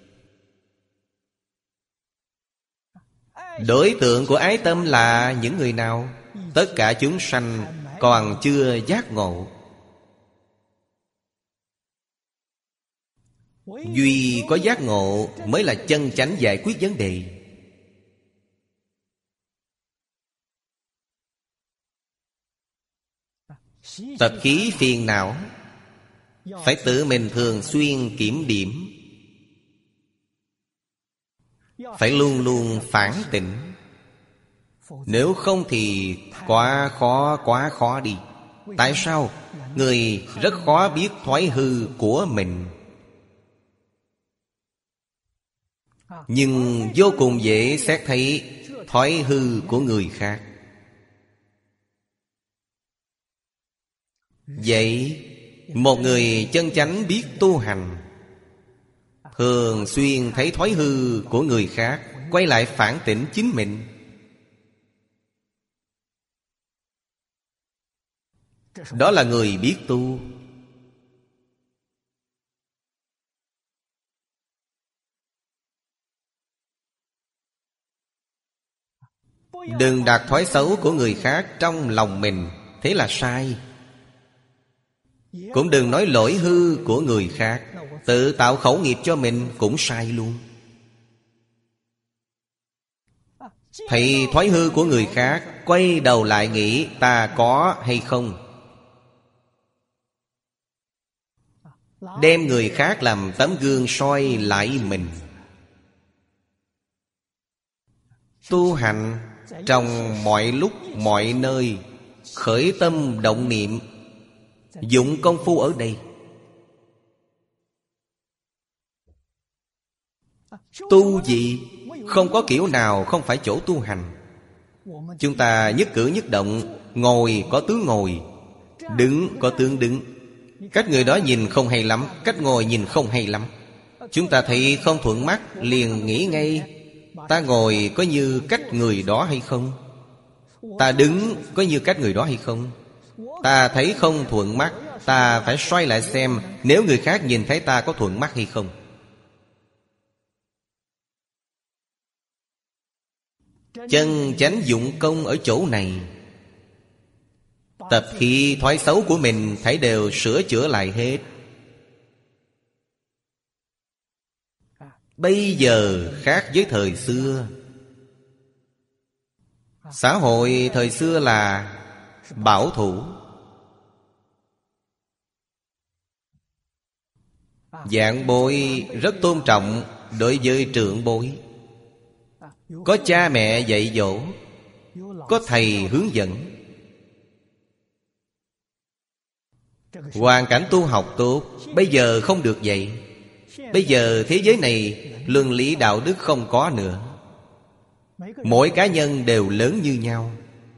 Đối tượng của ái tâm là những người nào? Tất cả chúng sanh còn chưa giác ngộ. Duy có giác ngộ mới là chân chánh giải quyết vấn đề. Tập khí phiền não phải tự mình thường xuyên kiểm điểm, phải luôn luôn phản tỉnh. Nếu không thì quá khó, quá khó đi. Tại sao? Người rất khó biết thói hư của mình, nhưng vô cùng dễ xét thấy thói hư của người khác. Vậy một người chân chánh biết tu hành, thường xuyên thấy thói hư của người khác, quay lại phản tỉnh chính mình, đó là người biết tu. Đừng đặt thói xấu của người khác trong lòng mình, thế là sai. Cũng đừng nói lỗi hư của người khác, tự tạo khẩu nghiệp cho mình cũng sai luôn. Thấy thói hư của người khác, quay đầu lại nghĩ ta có hay không, đem người khác làm tấm gương soi lại mình. Tu hành trong mọi lúc mọi nơi, khởi tâm động niệm, dụng công phu ở đây. Tu gì? Không có kiểu nào không phải chỗ tu hành. Chúng ta nhất cử nhất động, ngồi có tướng ngồi, đứng có tướng đứng. Cách người đó nhìn không hay lắm, cách ngồi nhìn không hay lắm. Chúng ta thấy không thuận mắt, liền nghĩ ngay ta ngồi có như cách người đó hay không, ta đứng có như cách người đó hay không. Ta thấy không thuận mắt, ta phải xoay lại xem nếu người khác nhìn thấy ta có thuận mắt hay không. Chân chánh dụng công ở chỗ này. Tập khí thói xấu của mình thấy đều sửa chữa lại hết. Bây giờ khác với thời xưa. Xã hội thời xưa là bảo thủ, dạng bối rất tôn trọng đối với trưởng bối. Có cha mẹ dạy dỗ, có thầy hướng dẫn. Hoàn cảnh tu học tốt. Bây giờ không được vậy. Bây giờ thế giới này luân lý đạo đức không có nữa. Mỗi cá nhân đều lớn như nhau.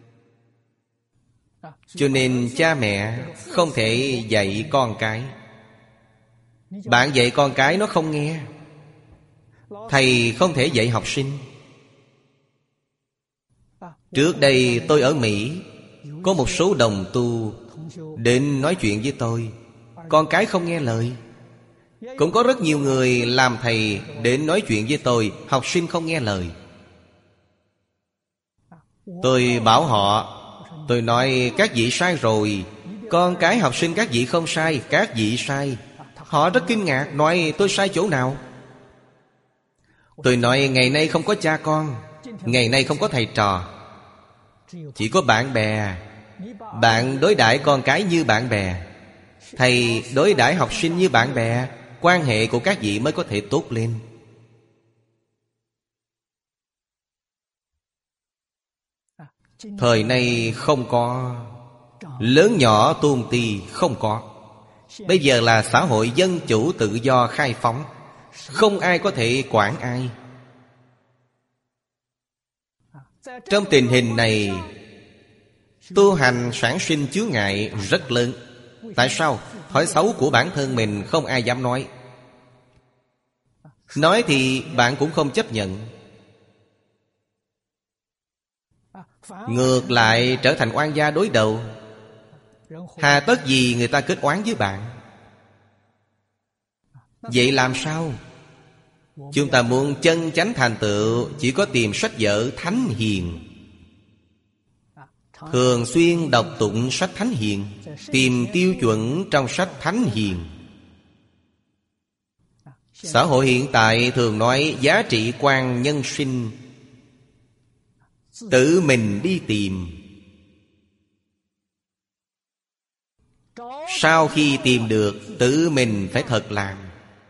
Cho nên cha mẹ không thể dạy con cái. Bạn dạy con cái nó không nghe. Thầy không thể dạy học sinh. Trước đây tôi ở Mỹ, có một số đồng tu đến nói chuyện với tôi, con cái không nghe lời. Cũng có rất nhiều người làm thầy đến nói chuyện với tôi, học sinh không nghe lời. Tôi bảo họ, tôi nói các vị sai rồi, con cái học sinh các vị không sai, các vị sai. Họ rất kinh ngạc, nói tôi sai chỗ nào. Tôi nói ngày nay không có cha con, ngày nay không có thầy trò, chỉ có bạn bè. Bạn đối đãi con cái như bạn bè, thầy đối đãi học sinh như bạn bè, quan hệ của các vị mới có thể tốt lên. Thời nay không có lớn nhỏ tôn ti, không có. Bây giờ là xã hội dân chủ tự do khai phóng, không ai có thể quản ai. Trong tình hình này, tu hành sản sinh chướng ngại rất lớn. Tại sao? Thói xấu của bản thân mình không ai dám nói. Nói thì bạn cũng không chấp nhận. Ngược lại trở thành oan gia đối đầu. Hà tất gì người ta kết oán với bạn? Vậy làm sao? Chúng ta muốn chân chánh thành tựu, chỉ có tìm sách vở thánh hiền, thường xuyên đọc tụng sách thánh hiền, tìm tiêu chuẩn trong sách thánh hiền. Xã hội hiện tại thường nói giá trị quan nhân sinh, tự mình đi tìm. Sau khi tìm được, tự mình phải thật làm.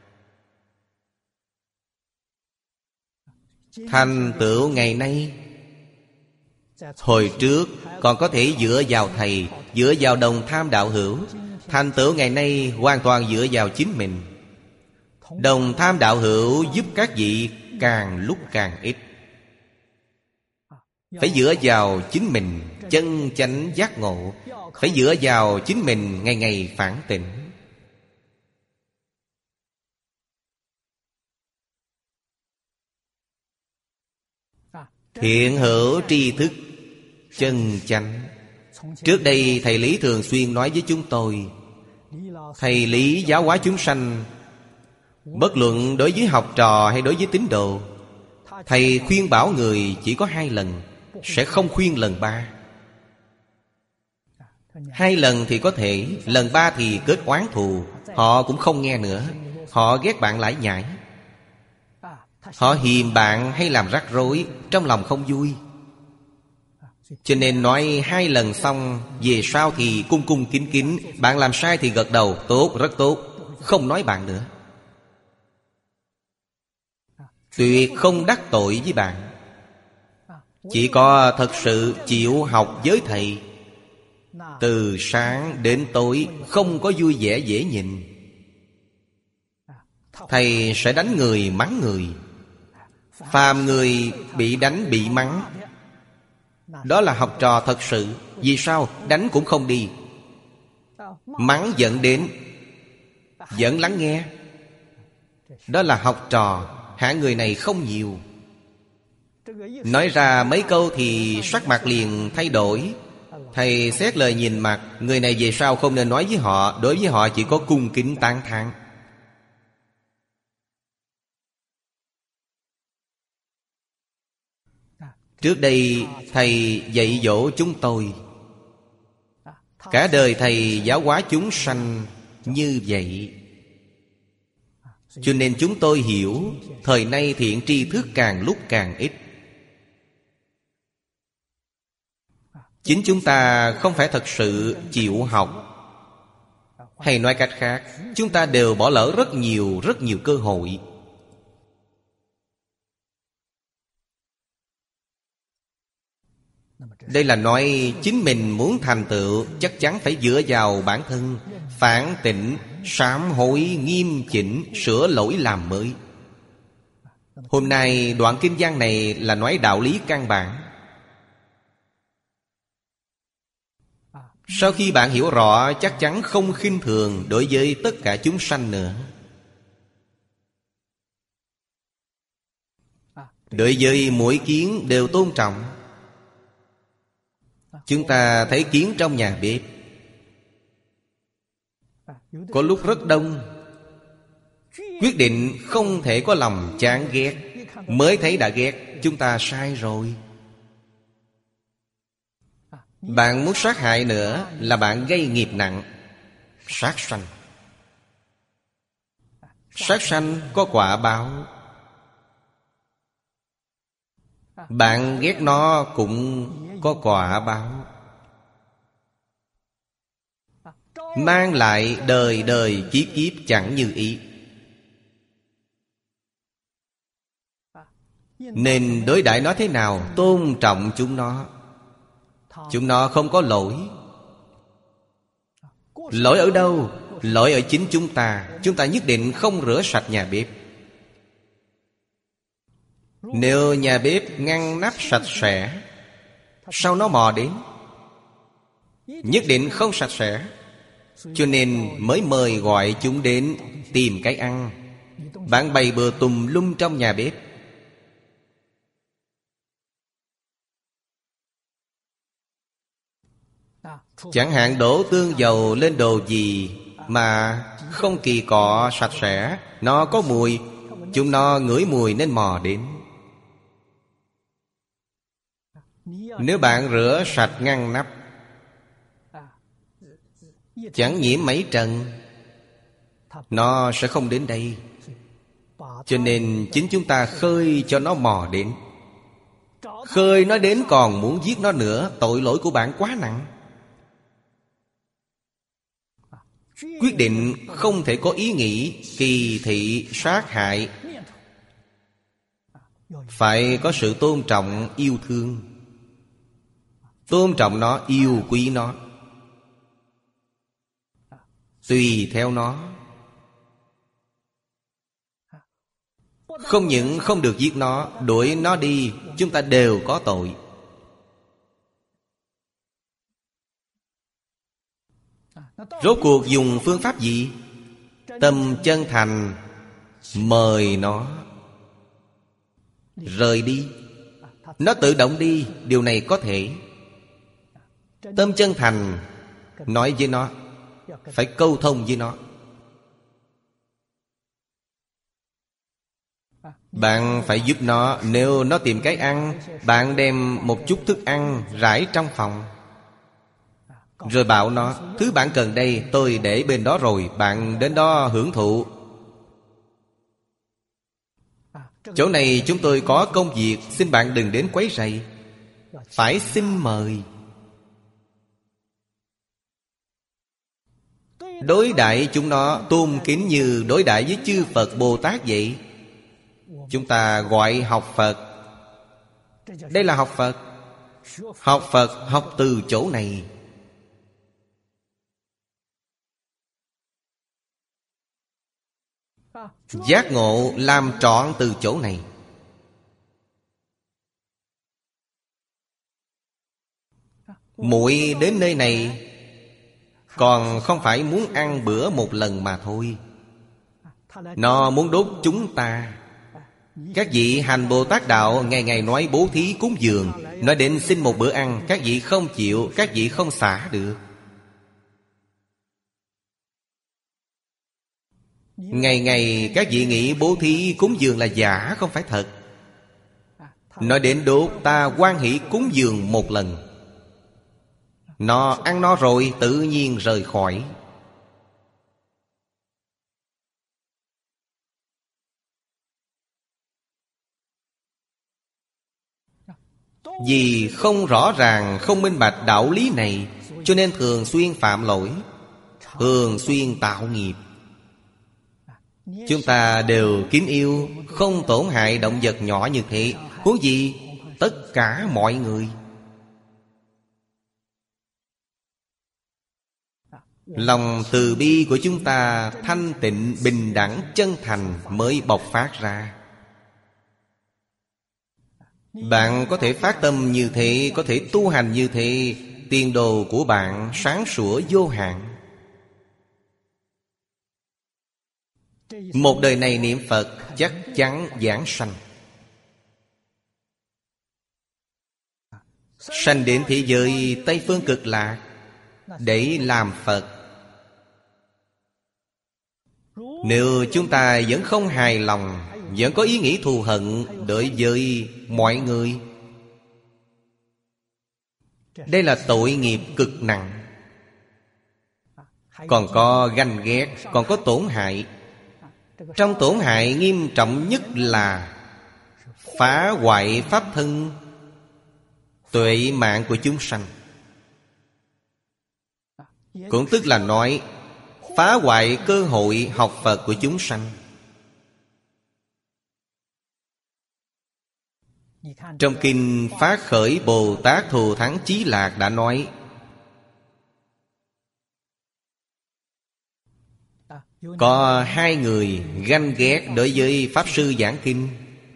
Thành tựu ngày nay, hồi trước còn có thể dựa vào thầy, dựa vào đồng tham đạo hữu. Thành tựu ngày nay hoàn toàn dựa vào chính mình. Đồng tham đạo hữu giúp các vị càng lúc càng ít. Phải dựa vào chính mình chân chánh giác ngộ. Phải dựa vào chính mình ngày ngày phản tỉnh. Hiện hữu tri thức chân chánh. Trước đây thầy Lý thường xuyên nói với chúng tôi, thầy Lý giáo hóa chúng sanh, bất luận đối với học trò hay đối với tín đồ, thầy khuyên bảo người chỉ có hai lần, sẽ không khuyên lần ba. Hai lần thì có thể, lần ba thì kết oán thù. Họ cũng không nghe nữa. Họ ghét bạn lải nhải. Họ hiềm bạn hay làm rắc rối, trong lòng không vui. Cho nên nói hai lần xong, về sau thì cung cung kính kính. Bạn làm sai thì gật đầu, tốt, rất tốt, không nói bạn nữa. Tuyệt không đắc tội với bạn. Chỉ có thật sự chịu học với thầy, từ sáng đến tối không có vui vẻ dễ nhìn. Thầy sẽ đánh người, mắng người. Phàm người bị đánh, bị mắng, đó là học trò thật sự. Vì sao? Đánh cũng không đi, mắng giận đến, vẫn lắng nghe. Đó là học trò. Hạng người này không nhiều. Nói ra mấy câu thì sắc mặt liền thay đổi. Thầy xét lời nhìn mặt, người này về sau không nên nói với họ. Đối với họ chỉ có cung kính tán thán. Trước đây thầy dạy dỗ chúng tôi, cả đời thầy giáo hóa chúng sanh như vậy. Cho nên chúng tôi hiểu, thời nay thiện tri thức càng lúc càng ít. Chính chúng ta không phải thật sự chịu học. Hay nói cách khác, chúng ta đều bỏ lỡ rất nhiều, rất nhiều cơ hội. Đây là nói chính mình muốn thành tựu, chắc chắn phải dựa vào bản thân, phản tỉnh, sám hối, nghiêm chỉnh, sửa lỗi làm mới. Hôm nay đoạn kinh văn này là nói đạo lý căn bản. Sau khi bạn hiểu rõ, chắc chắn không khinh thường đối với tất cả chúng sanh nữa. Đối với mỗi kiến đều tôn trọng. Chúng ta thấy kiến trong nhà bếp, có lúc rất đông, quyết định không thể có lòng chán ghét. Mới thấy đã ghét, chúng ta sai rồi. Bạn muốn sát hại nữa là bạn gây nghiệp nặng. Sát sanh. Sát sanh có quả báo. Bạn ghét nó cũng có quả báo. Mang lại đời đời kiếp kiếp chẳng như ý. Nên đối đãi nó thế nào? Tôn trọng chúng nó. Chúng nó không có lỗi. Lỗi ở đâu? Lỗi ở chính chúng ta. Chúng ta nhất định không rửa sạch nhà bếp. Nếu nhà bếp ngăn nắp sạch sẽ, sao nó mò đến? Nhất định không sạch sẽ. Cho nên mới mời gọi chúng đến tìm cái ăn. Bạn bày bừa tùm lum trong nhà bếp, chẳng hạn đổ tương dầu lên đồ gì mà không kỳ cọ sạch sẽ, nó có mùi, chúng nó ngửi mùi nên mò đến. Nếu bạn rửa sạch ngăn nắp, chẳng nhiễm mấy trần, nó sẽ không đến đây. Cho nên chính chúng ta khơi cho nó mò đến. Khơi nó đến còn muốn giết nó nữa, tội lỗi của bạn quá nặng. Quyết định không thể có ý nghĩ kỳ thị sát hại. Phải có sự tôn trọng yêu thương. Tôn trọng nó, yêu quý nó, tùy theo nó. Không những không được giết nó, đuổi nó đi, chúng ta đều có tội. Rốt cuộc dùng phương pháp gì? Tâm chân thành mời nó rời đi. Nó tự động đi, điều này có thể. Tâm chân thành nói với nó, phải câu thông với nó. Bạn phải giúp nó. Nếu nó tìm cái ăn, bạn đem một chút thức ăn rải trong phòng, rồi bảo nó, thứ bạn cần đây tôi để bên đó rồi, bạn đến đó hưởng thụ. Chỗ này chúng tôi có công việc, xin bạn đừng đến quấy rầy. Phải xin mời. Đối đãi chúng nó tôn kính như đối đãi với chư Phật Bồ Tát vậy. Chúng ta gọi học Phật. Đây là học Phật. Học Phật học từ chỗ này. Giác ngộ làm trọn từ chỗ này. Muội đến nơi này còn không phải muốn ăn bữa một lần mà thôi. Nó muốn đốt chúng ta. Các vị hành Bồ Tát Đạo ngày ngày nói bố thí cúng dường, nói đến xin một bữa ăn, các vị không chịu, các vị không xả được. Ngày ngày các vị nghĩ bố thí cúng dường là giả, không phải thật. Nói đến đốt, ta hoan hỷ cúng dường một lần. Nó ăn no rồi tự nhiên rời khỏi. Vì không rõ ràng, không minh bạch đạo lý này, cho nên thường xuyên phạm lỗi, thường xuyên tạo nghiệp. Chúng ta đều kính yêu, không tổn hại động vật nhỏ như thế, huống gì tất cả mọi người. Lòng từ bi của chúng ta thanh tịnh, bình đẳng, chân thành mới bộc phát ra. Bạn có thể phát tâm như thế, có thể tu hành như thế, tiền đồ của bạn sáng sủa vô hạn. Một đời này niệm Phật chắc chắn giảng sanh. Sanh đến thế giới Tây Phương Cực Lạc để làm Phật. Nếu chúng ta vẫn không hài lòng, vẫn có ý nghĩ thù hận đối với mọi người, đây là tội nghiệp cực nặng. Còn có ganh ghét, còn có tổn hại. Trong tổn hại nghiêm trọng nhất là phá hoại pháp thân, tuệ mạng của chúng sanh. Cũng tức là nói phá hoại cơ hội học Phật của chúng sanh. Trong kinh Phát Khởi Bồ Tát Thù Thắng Chí Lạc đã nói, có hai người ganh ghét đối với Pháp Sư giảng kinh.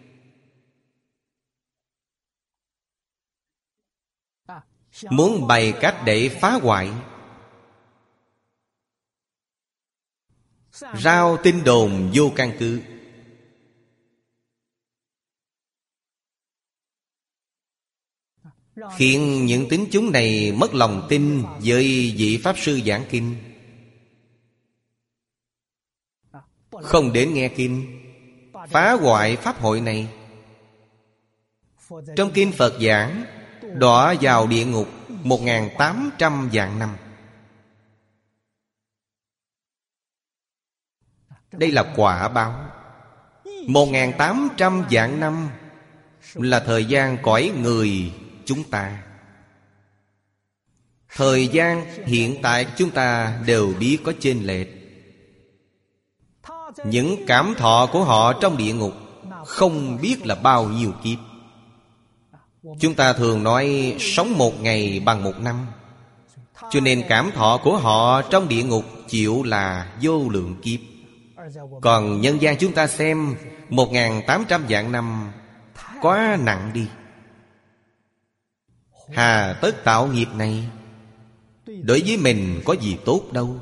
Muốn bày cách để phá hoại, rao tin đồn vô căn cứ. Khiến những tín chúng này mất lòng tin với vị Pháp Sư giảng kinh, không đến nghe kinh, phá hoại pháp hội này. Trong kinh Phật giảng, đọa vào địa ngục một nghìn tám trăm vạn năm. Đây là quả báo. Một nghìn tám trăm vạn năm là thời gian cõi người chúng ta. Thời gian hiện tại chúng ta đều biết có chênh lệch. Những cảm thọ của họ trong địa ngục không biết là bao nhiêu kiếp. Chúng ta thường nói sống một ngày bằng một năm, cho nên cảm thọ của họ trong địa ngục chịu là vô lượng kiếp. Còn nhân gian chúng ta xem một nghìn tám trăm vạn năm quá nặng đi. Hà tất tạo nghiệp này? Đối với mình có gì tốt đâu.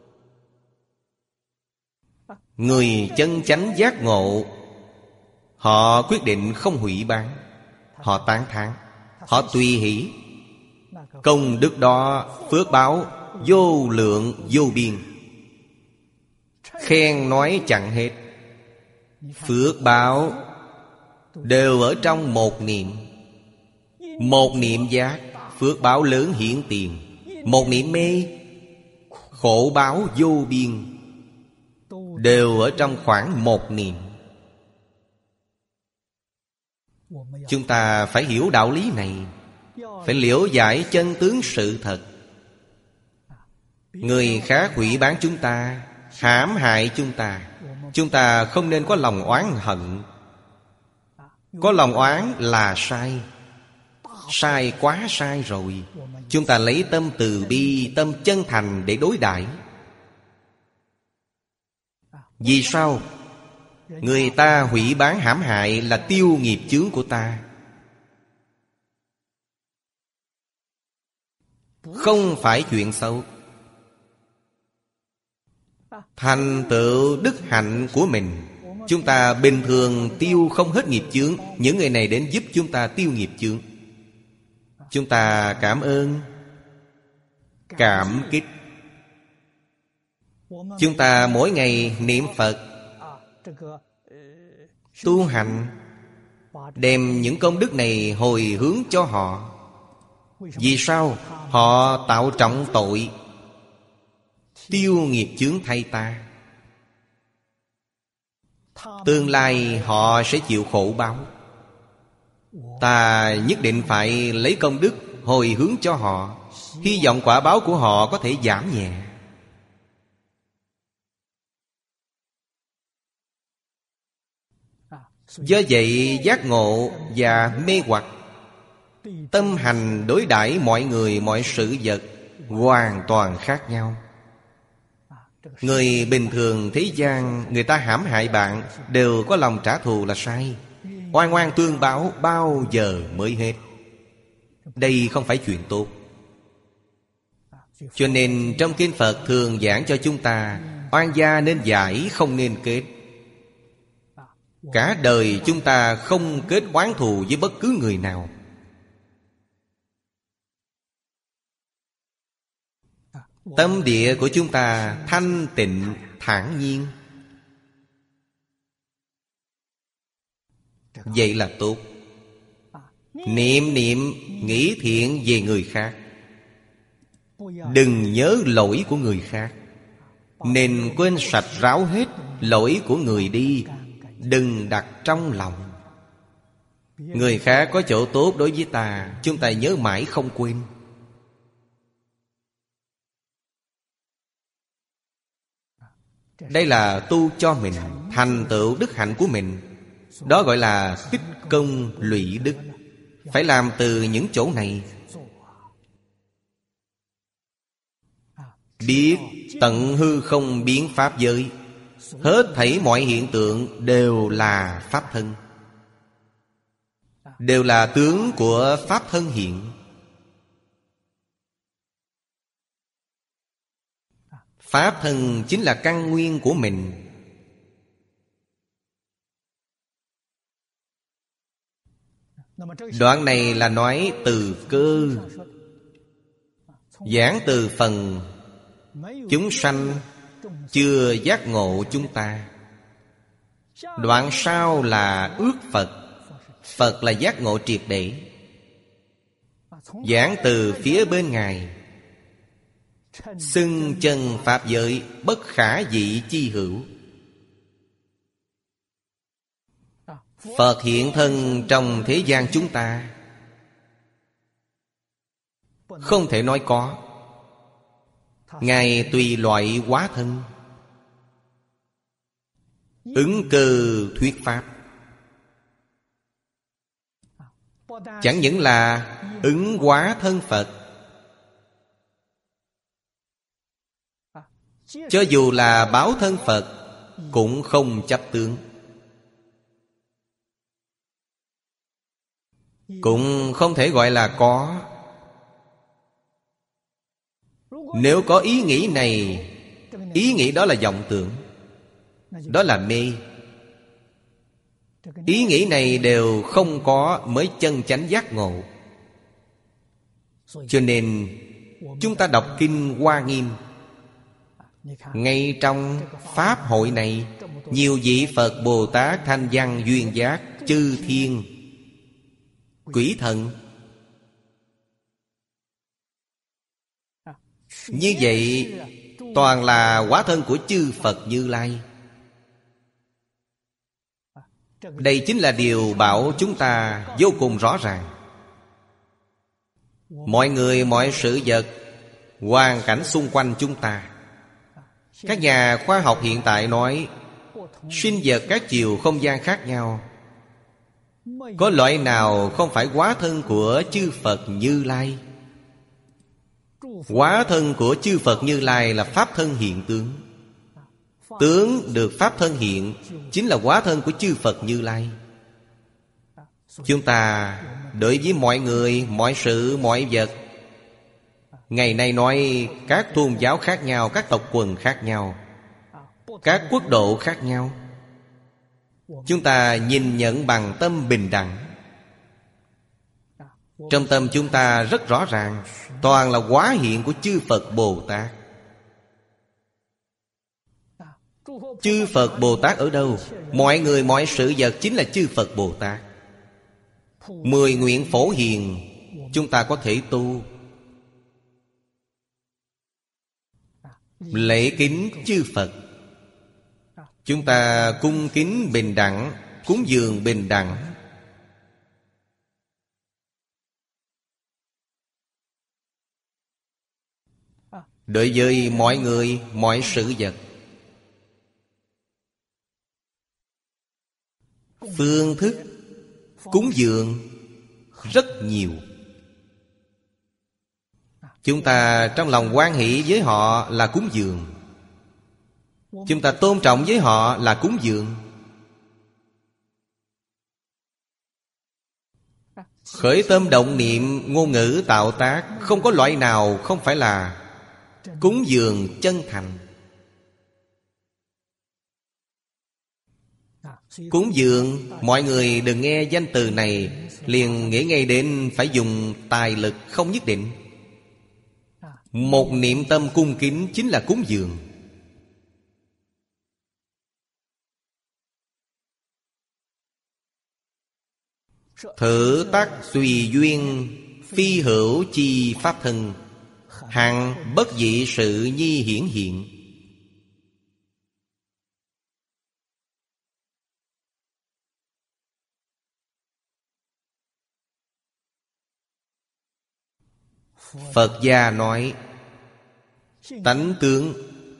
Người chân chánh giác ngộ, họ quyết định không hủy bán. Họ tán thán, họ tùy hỷ. Công đức đó phước báo vô lượng vô biên, khen nói chẳng hết. Phước báo đều ở trong một niệm. Một niệm giác, phước báo lớn hiển tiền. Một niệm mê, khổ báo vô biên, đều ở trong khoảng một niệm. Chúng ta phải hiểu đạo lý này, phải liễu giải chân tướng sự thật. Người khác hủy bán chúng ta, hãm hại chúng ta, chúng ta không nên có lòng oán hận. Có lòng oán là sai. Sai quá sai rồi. Chúng ta lấy tâm từ bi, tâm chân thành để đối đãi. Vì sao? Người ta hủy bán hãm hại là tiêu nghiệp chướng của ta, không phải chuyện xấu. Thành tựu đức hạnh của mình. Chúng ta bình thường tiêu không hết nghiệp chướng, những người này đến giúp chúng ta tiêu nghiệp chướng. Chúng ta cảm ơn, cảm kích. Chúng ta mỗi ngày niệm Phật, tu hành, đem những công đức này hồi hướng cho họ. Vì sao? Họ tạo trọng tội, tiêu nghiệp chướng thay ta. Tương lai họ sẽ chịu khổ báo. Ta nhất định phải lấy công đức hồi hướng cho họ, hy vọng quả báo của họ có thể giảm nhẹ. Do vậy giác ngộ và mê hoặc, tâm hành đối đãi mọi người mọi sự vật hoàn toàn khác nhau. Người bình thường thế gian, người ta hãm hại bạn đều có lòng trả thù là sai. Oan oan tương báo bao giờ mới hết. Đây không phải chuyện tốt. Cho nên trong kinh Phật thường giảng cho chúng ta, oan gia nên giải, không nên kết. Cả đời chúng ta không kết oán thù với bất cứ người nào. Tâm địa của chúng ta thanh tịnh, thản nhiên. Vậy là tốt. Niệm niệm nghĩ thiện về người khác, đừng nhớ lỗi của người khác. Nên quên sạch ráo hết lỗi của người đi, đừng đặt trong lòng. Người khác có chỗ tốt đối với ta, chúng ta nhớ mãi không quên. Đây là tu cho mình, thành tựu đức hạnh của mình. Đó gọi là tích công lũy đức. Phải làm từ những chỗ này. Biết tận hư không biến pháp giới, hết thảy mọi hiện tượng đều là pháp thân, đều là tướng của pháp thân hiện. Pháp thân chính là căn nguyên của mình. Đoạn này là nói từ cơ, giảng từ phần chúng sanh chưa giác ngộ chúng ta. Đoạn sau là ước Phật. Phật là giác ngộ triệt để. Giảng từ phía bên Ngài, xưng chân pháp giới bất khả vị chi hữu. Phật hiện thân trong thế gian chúng ta, Không thể nói có. Ngài tùy loại hóa thân, ứng cơ thuyết pháp. Chẳng những là ứng hóa thân Phật, cho dù là báo thân Phật cũng không chấp tướng, cũng không thể gọi là có. Nếu có ý nghĩ này, ý nghĩ đó là vọng tưởng, đó là mê. Ý nghĩ này đều không có mới chân chánh giác ngộ. Cho nên chúng ta đọc Kinh Hoa Nghiêm, ngay trong Pháp hội này, nhiều vị Phật Bồ Tát Thanh Văn Duyên Giác, chư thiên, quỷ thần, như vậy toàn là hóa thân của chư Phật Như Lai. Đây chính là điều bảo chúng ta vô cùng rõ ràng. Mọi người, mọi sự vật, hoàn cảnh xung quanh chúng ta, các nhà khoa học hiện tại nói sinh vật các chiều không gian khác nhau, có loại nào không phải hóa thân của chư Phật Như Lai? Hóa thân của chư Phật Như Lai là Pháp thân hiện tướng. Tướng được Pháp thân hiện chính là hóa thân của chư Phật Như Lai. Chúng ta đối với mọi người, mọi sự, mọi vật, ngày nay nói các tôn giáo khác nhau, các tộc quần khác nhau, các quốc độ khác nhau, chúng ta nhìn nhận bằng tâm bình đẳng. Trong tâm chúng ta rất rõ ràng, toàn là hóa hiện của chư Phật Bồ Tát. Chư Phật Bồ Tát ở đâu? Mọi người, mọi sự vật chính là chư Phật Bồ Tát. Mười nguyện phổ hiền chúng ta có thể tu. Lễ kính chư Phật, chúng ta cung kính bình đẳng, cúng dường bình đẳng. Đối với mọi người, mọi sự vật, phương thức cúng dường rất nhiều. Chúng ta trong lòng hoan hỷ với họ là cúng dường, chúng ta tôn trọng với họ là cúng dường. Khởi tâm động niệm, ngôn ngữ tạo tác, không có loại nào không phải là cúng dường chân thành. Cúng dường, mọi người đừng nghe danh từ này liền nghĩ ngay đến phải dùng tài lực, không nhất định. Một niệm tâm cung kính chính là cúng dường. Thử tác tùy duyên, phi hữu chi pháp thân, hằng bất dị sự nhi hiển hiện. Phật gia nói tánh tướng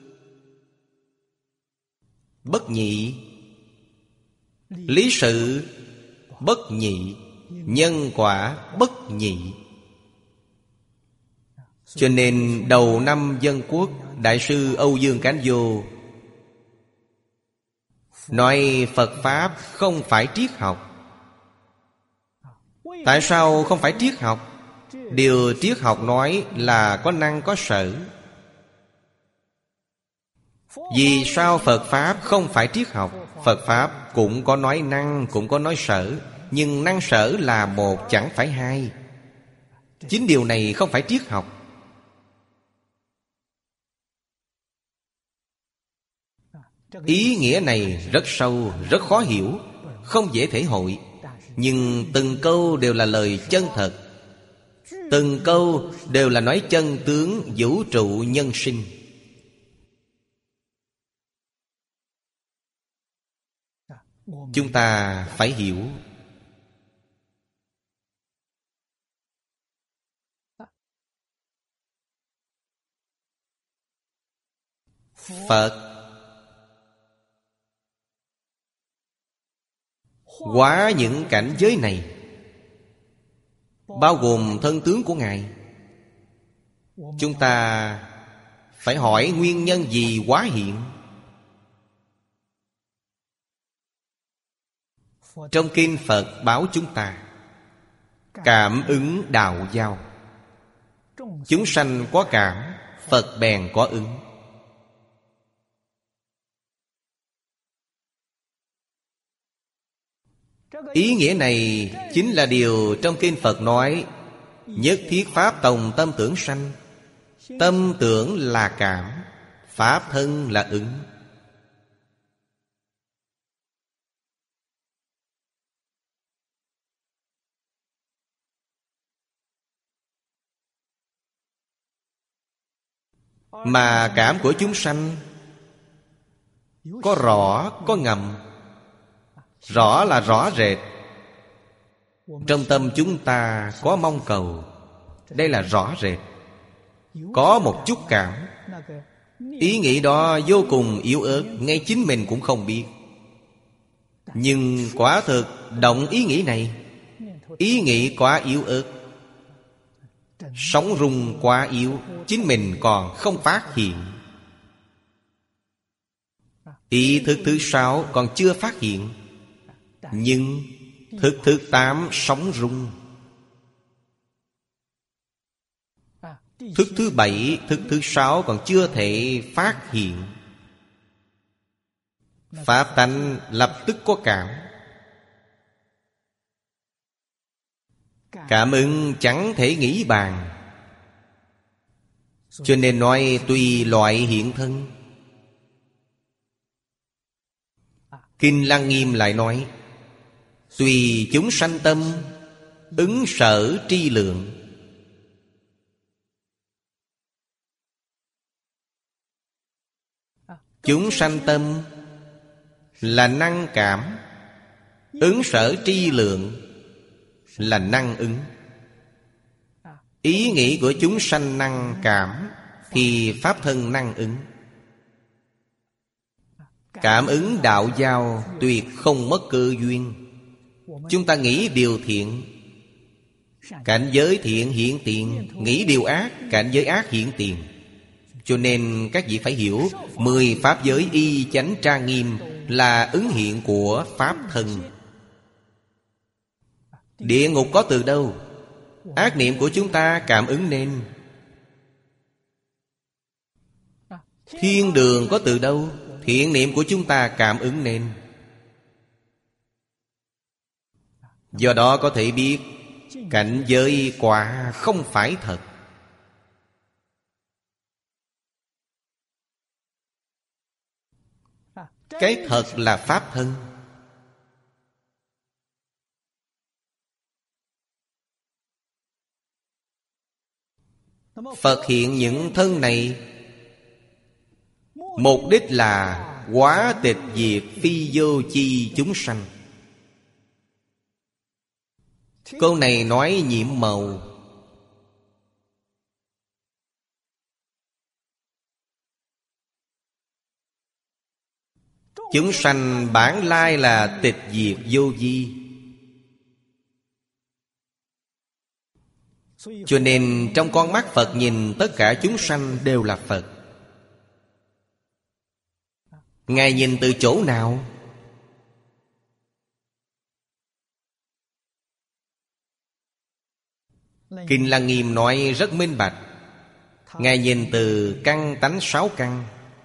bất nhị, lý sự bất nhị, nhân quả bất nhị. Cho nên đầu năm Dân Quốc, Đại sư Âu Dương Cánh Vô nói Phật Pháp không phải triết học. Tại sao không phải triết học? Điều triết học nói là có năng có sở. Vì sao Phật Pháp không phải triết học? Phật Pháp cũng có nói năng, cũng có nói sở, nhưng năng sở là một, chẳng phải hai. Chính điều này không phải triết học. Ý nghĩa này rất sâu, rất khó hiểu, không dễ thể hội. Nhưng từng câu đều là lời chân thật, từng câu đều là nói chân tướng vũ trụ nhân sinh. Chúng ta phải hiểu. Phật hóa những cảnh giới này, bao gồm thân tướng của Ngài. Chúng ta phải hỏi nguyên nhân gì hóa hiện. Trong kinh Phật báo chúng ta cảm ứng đạo giao. Chúng sanh có cảm, Phật bèn có ứng. Ý nghĩa này chính là điều trong kinh Phật nói: nhất thiết pháp tòng tâm tưởng sanh. Tâm tưởng là cảm, pháp thân là ứng. Mà cảm của chúng sanh có rõ, có ngầm. Rõ là rõ rệt. Trong tâm chúng ta có mong cầu, đây là rõ rệt. Có một chút cảm, ý nghĩ đó vô cùng yếu ớt, ngay chính mình cũng không biết. Nhưng quả thực động ý nghĩ này, ý nghĩ quá yếu ớt, sóng rung quá yếu, chính mình còn không phát hiện. Ý thức thứ sáu còn chưa phát hiện, nhưng thức thứ tám sóng rung. Thức thứ bảy, thức thứ sáu còn chưa thể phát hiện. Pháp tánh lập tức có cảm. Cảm ứng chẳng thể nghĩ bàn. Cho nên nói tùy loại hiện thân. Kinh Lăng Nghiêm lại nói tùy chúng sanh tâm, ứng sở tri lượng. Chúng sanh tâm là năng cảm, ứng sở tri lượng là năng ứng. Ý nghĩ của chúng sanh năng cảm thì pháp thân năng ứng. Cảm ứng đạo giao tuyệt không mất cơ duyên. Chúng ta nghĩ điều thiện, cảnh giới thiện hiện tiền. Nghĩ điều ác, cảnh giới ác hiện tiền. Cho nên các vị phải hiểu, mười pháp giới y chánh trang nghiêm là ứng hiện của pháp thân. Địa ngục có từ đâu? Ác niệm của chúng ta cảm ứng nên. Thiên đường có từ đâu? Thiện niệm của chúng ta cảm ứng nên. Do đó có thể biết cảnh giới quả không phải thật. Cái thật là pháp thân. Phật hiện những thân này mục đích là hóa tịch diệt phi vô chi chúng sanh. Câu này nói nhiệm màu. Chúng sanh bản lai là tịch diệt vô vi. Cho nên trong con mắt Phật nhìn tất cả chúng sanh đều là Phật. Ngài nhìn từ chỗ nào? Kinh Lăng Nghiêm nói rất minh bạch. Ngài nhìn từ căn tánh sáu căn.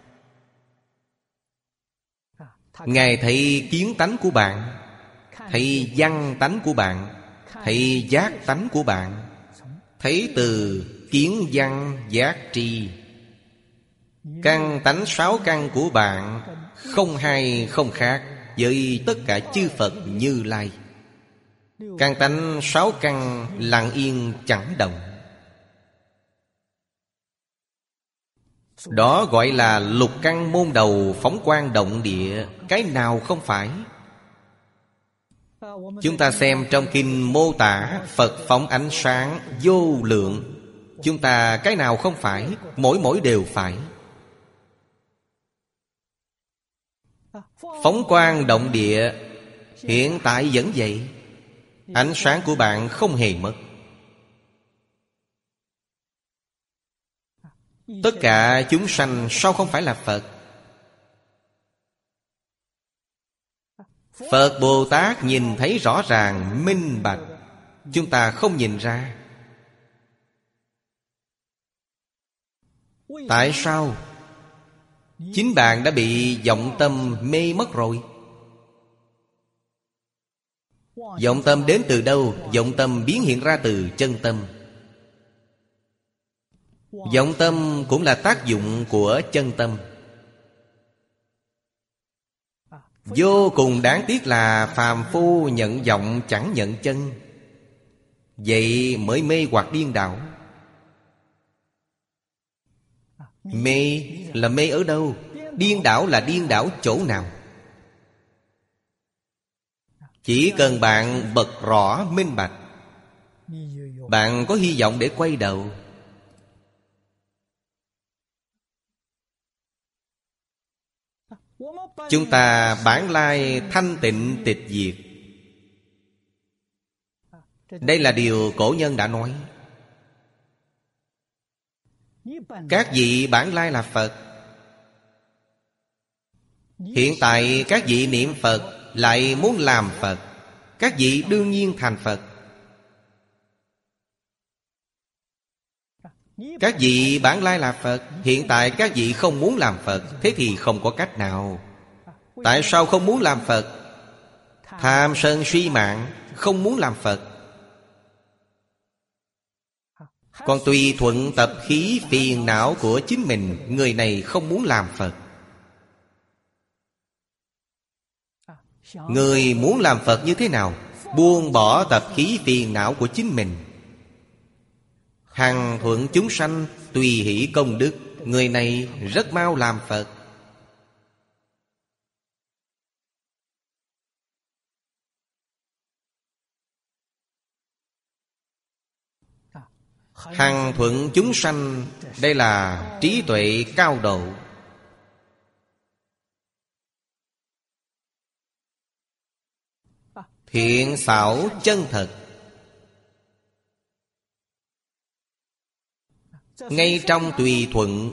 Ngài thấy kiến tánh của bạn, thấy văn tánh của bạn, thấy giác tánh của bạn. Thấy từ kiến văn giác tri. Căn tánh sáu căn của bạn không hay không khác với tất cả chư Phật Như Lai. Căn tánh sáu căn lặng yên chẳng động. Đó gọi là lục căn môn đầu phóng quang động địa. Cái nào không phải? Chúng ta xem trong kinh mô tả Phật phóng ánh sáng vô lượng. Chúng ta cái nào không phải? Mỗi mỗi đều phải. Phóng quang động địa, hiện tại vẫn vậy. Ánh sáng của bạn không hề mất. Tất cả chúng sanh sao không phải là Phật? Phật Bồ Tát nhìn thấy rõ ràng, minh bạch. Chúng ta không nhìn ra. Tại sao? Chính bạn đã bị vọng tâm mê mất rồi. Vọng tâm đến từ đâu? Vọng tâm biến hiện ra từ chân tâm. Vọng tâm cũng là tác dụng của chân tâm. Vô cùng đáng tiếc là phàm phu nhận vọng chẳng nhận chân. Vậy mới mê hoặc điên đảo. Mê là mê ở đâu? Điên đảo là điên đảo chỗ nào? Chỉ cần bạn bật rõ minh bạch, bạn có hy vọng để quay đầu. Chúng ta bản lai thanh tịnh tịch diệt. Đây là điều cổ nhân đã nói. Các vị bản lai là Phật. Hiện tại các vị niệm Phật lại muốn làm Phật. Các vị đương nhiên thành Phật. Các vị bản lai là Phật. Hiện tại các vị không muốn làm Phật. Thế thì không có cách nào. Tại sao không muốn làm Phật? Tham sân si mạng, không muốn làm Phật. Còn tùy thuận tập khí phiền não của chính mình, người này không muốn làm Phật. Người muốn làm Phật như thế nào? Buông bỏ tập khí phiền não của chính mình, hằng thuận chúng sanh, tùy hỷ công đức. Người này rất mau làm Phật. Hằng thuận chúng sanh, đây là trí tuệ cao độ. Thiện xảo chân thật. Ngay trong tùy thuận,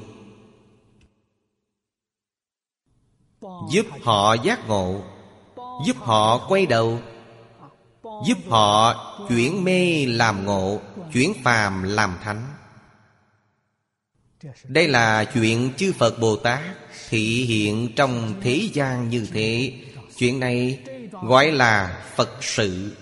giúp họ giác ngộ, giúp họ quay đầu, giúp họ chuyển mê làm ngộ, chuyển phàm làm thánh. Đây là chuyện chư Phật Bồ Tát thị hiện trong thế gian như thế. Chuyện này gọi là Phật sự.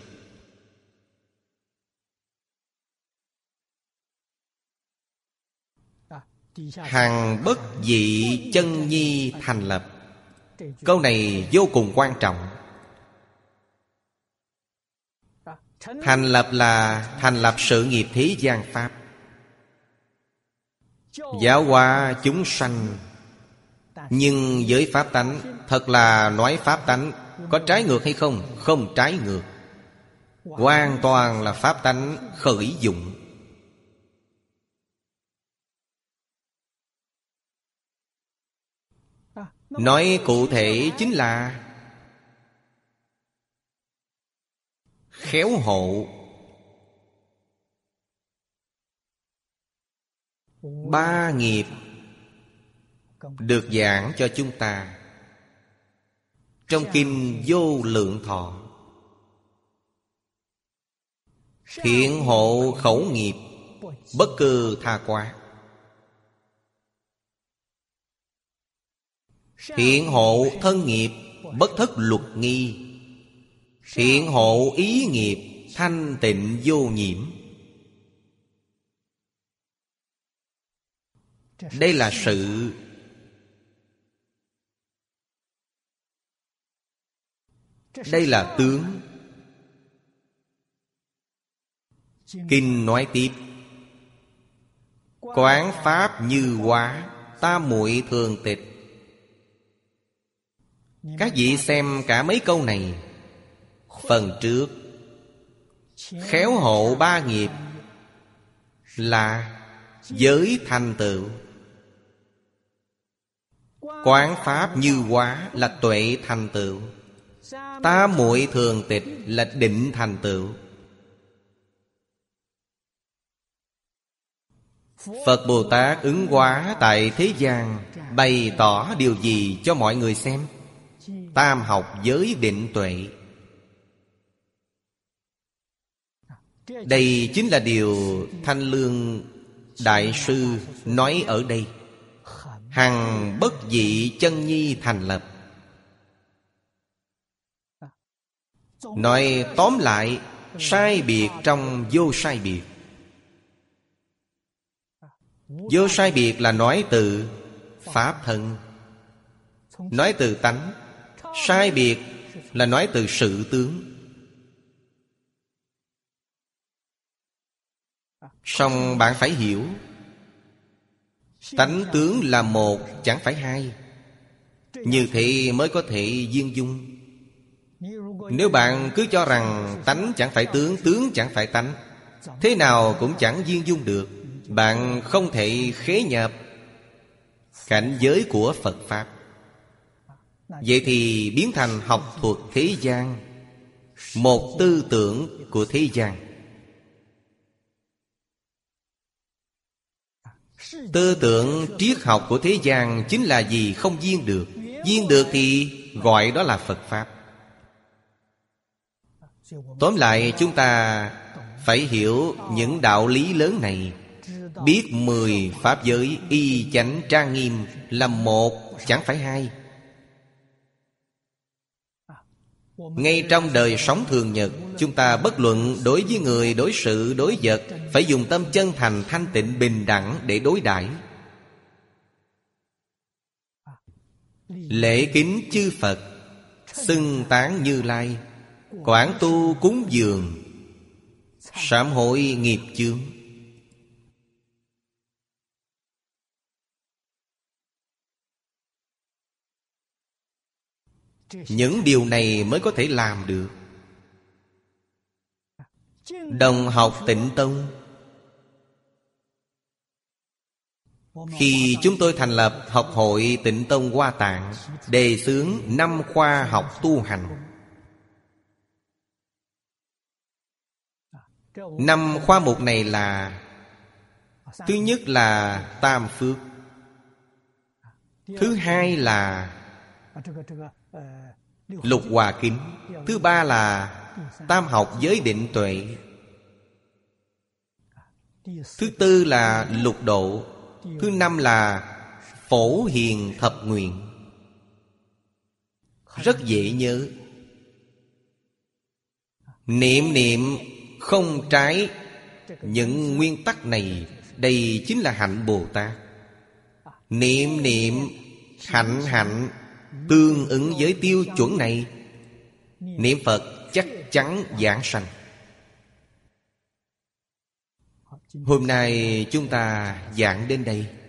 Hằng bất dị chân nhi thành lập. Câu này vô cùng quan trọng. Thành lập là thành lập sự nghiệp thế gian Pháp, giáo hóa chúng sanh. Nhưng với Pháp tánh, thật là nói Pháp tánh, có trái ngược hay không? Không trái ngược. Hoàn toàn là Pháp tánh khởi dụng. Nói cụ thể chính là khéo hộ. Ba nghiệp được giảng cho chúng ta trong Kinh Vô Lượng Thọ. Thiện hộ khẩu nghiệp, bất cư tha quá. Thiện hộ thân nghiệp, bất thất luật nghi. Thiện hộ ý nghiệp, thanh tịnh vô nhiễm. Đây là sự. Đây là tướng. Kinh nói tiếp: quán pháp như hóa, tam muội thường tịch. Các vị xem cả mấy câu này. Phần trước khéo hộ ba nghiệp là giới thành tựu. Quán pháp như hóa là tuệ thành tựu. Tam muội thường tịch là định thành tựu. Phật Bồ Tát ứng hóa tại thế gian, bày tỏ điều gì cho mọi người xem? Tam học giới định tuệ. Đây chính là điều Thanh Lương Đại Sư nói ở đây. Hằng bất dị chân nhi thành lập. Nói tóm lại, sai biệt trong vô sai biệt. Vô sai biệt là nói từ pháp thân, nói từ tánh. Sai biệt là nói từ sự tướng. Song bạn phải hiểu, tánh tướng là một, chẳng phải hai. Như thế mới có thể viên dung. Nếu bạn cứ cho rằng tánh chẳng phải tướng, tướng chẳng phải tánh, thế nào cũng chẳng viên dung được. Bạn không thể khế nhập cảnh giới của Phật Pháp. Vậy thì biến thành học thuật thế gian, một tư tưởng của thế gian. Tư tưởng triết học của thế gian chính là gì? Không viên được. Viên được thì gọi đó là Phật Pháp. Tóm lại chúng ta phải hiểu những đạo lý lớn này. Biết mười pháp giới y chánh trang nghiêm là một, chẳng phải hai. Ngay trong đời sống thường nhật, chúng ta bất luận đối với người, đối sự, đối vật, phải dùng tâm chân thành, thanh tịnh, bình đẳng để đối đãi. Lễ kính chư Phật, xưng tán Như Lai, quảng tu cúng dường, sám hối nghiệp chướng. Những điều này mới có thể làm được. Đồng học Tịnh Tông, khi chúng tôi thành lập Học hội Tịnh Tông Hoa Tạng, đề xướng năm khoa học tu hành. Năm khoa mục này là: thứ nhất là Tam Phước, thứ hai là Lục Hòa Kính, thứ ba là Tam học giới định tuệ, thứ tư là Lục độ, thứ năm là Phổ Hiền Thập Nguyện. Rất dễ nhớ. Niệm niệm không trái những nguyên tắc này, đây chính là hạnh Bồ Tát. Niệm niệm hạnh hạnh tương ứng với tiêu chuẩn này, niệm Phật chắc chắn giảng sanh. Hôm nay chúng ta giảng đến đây.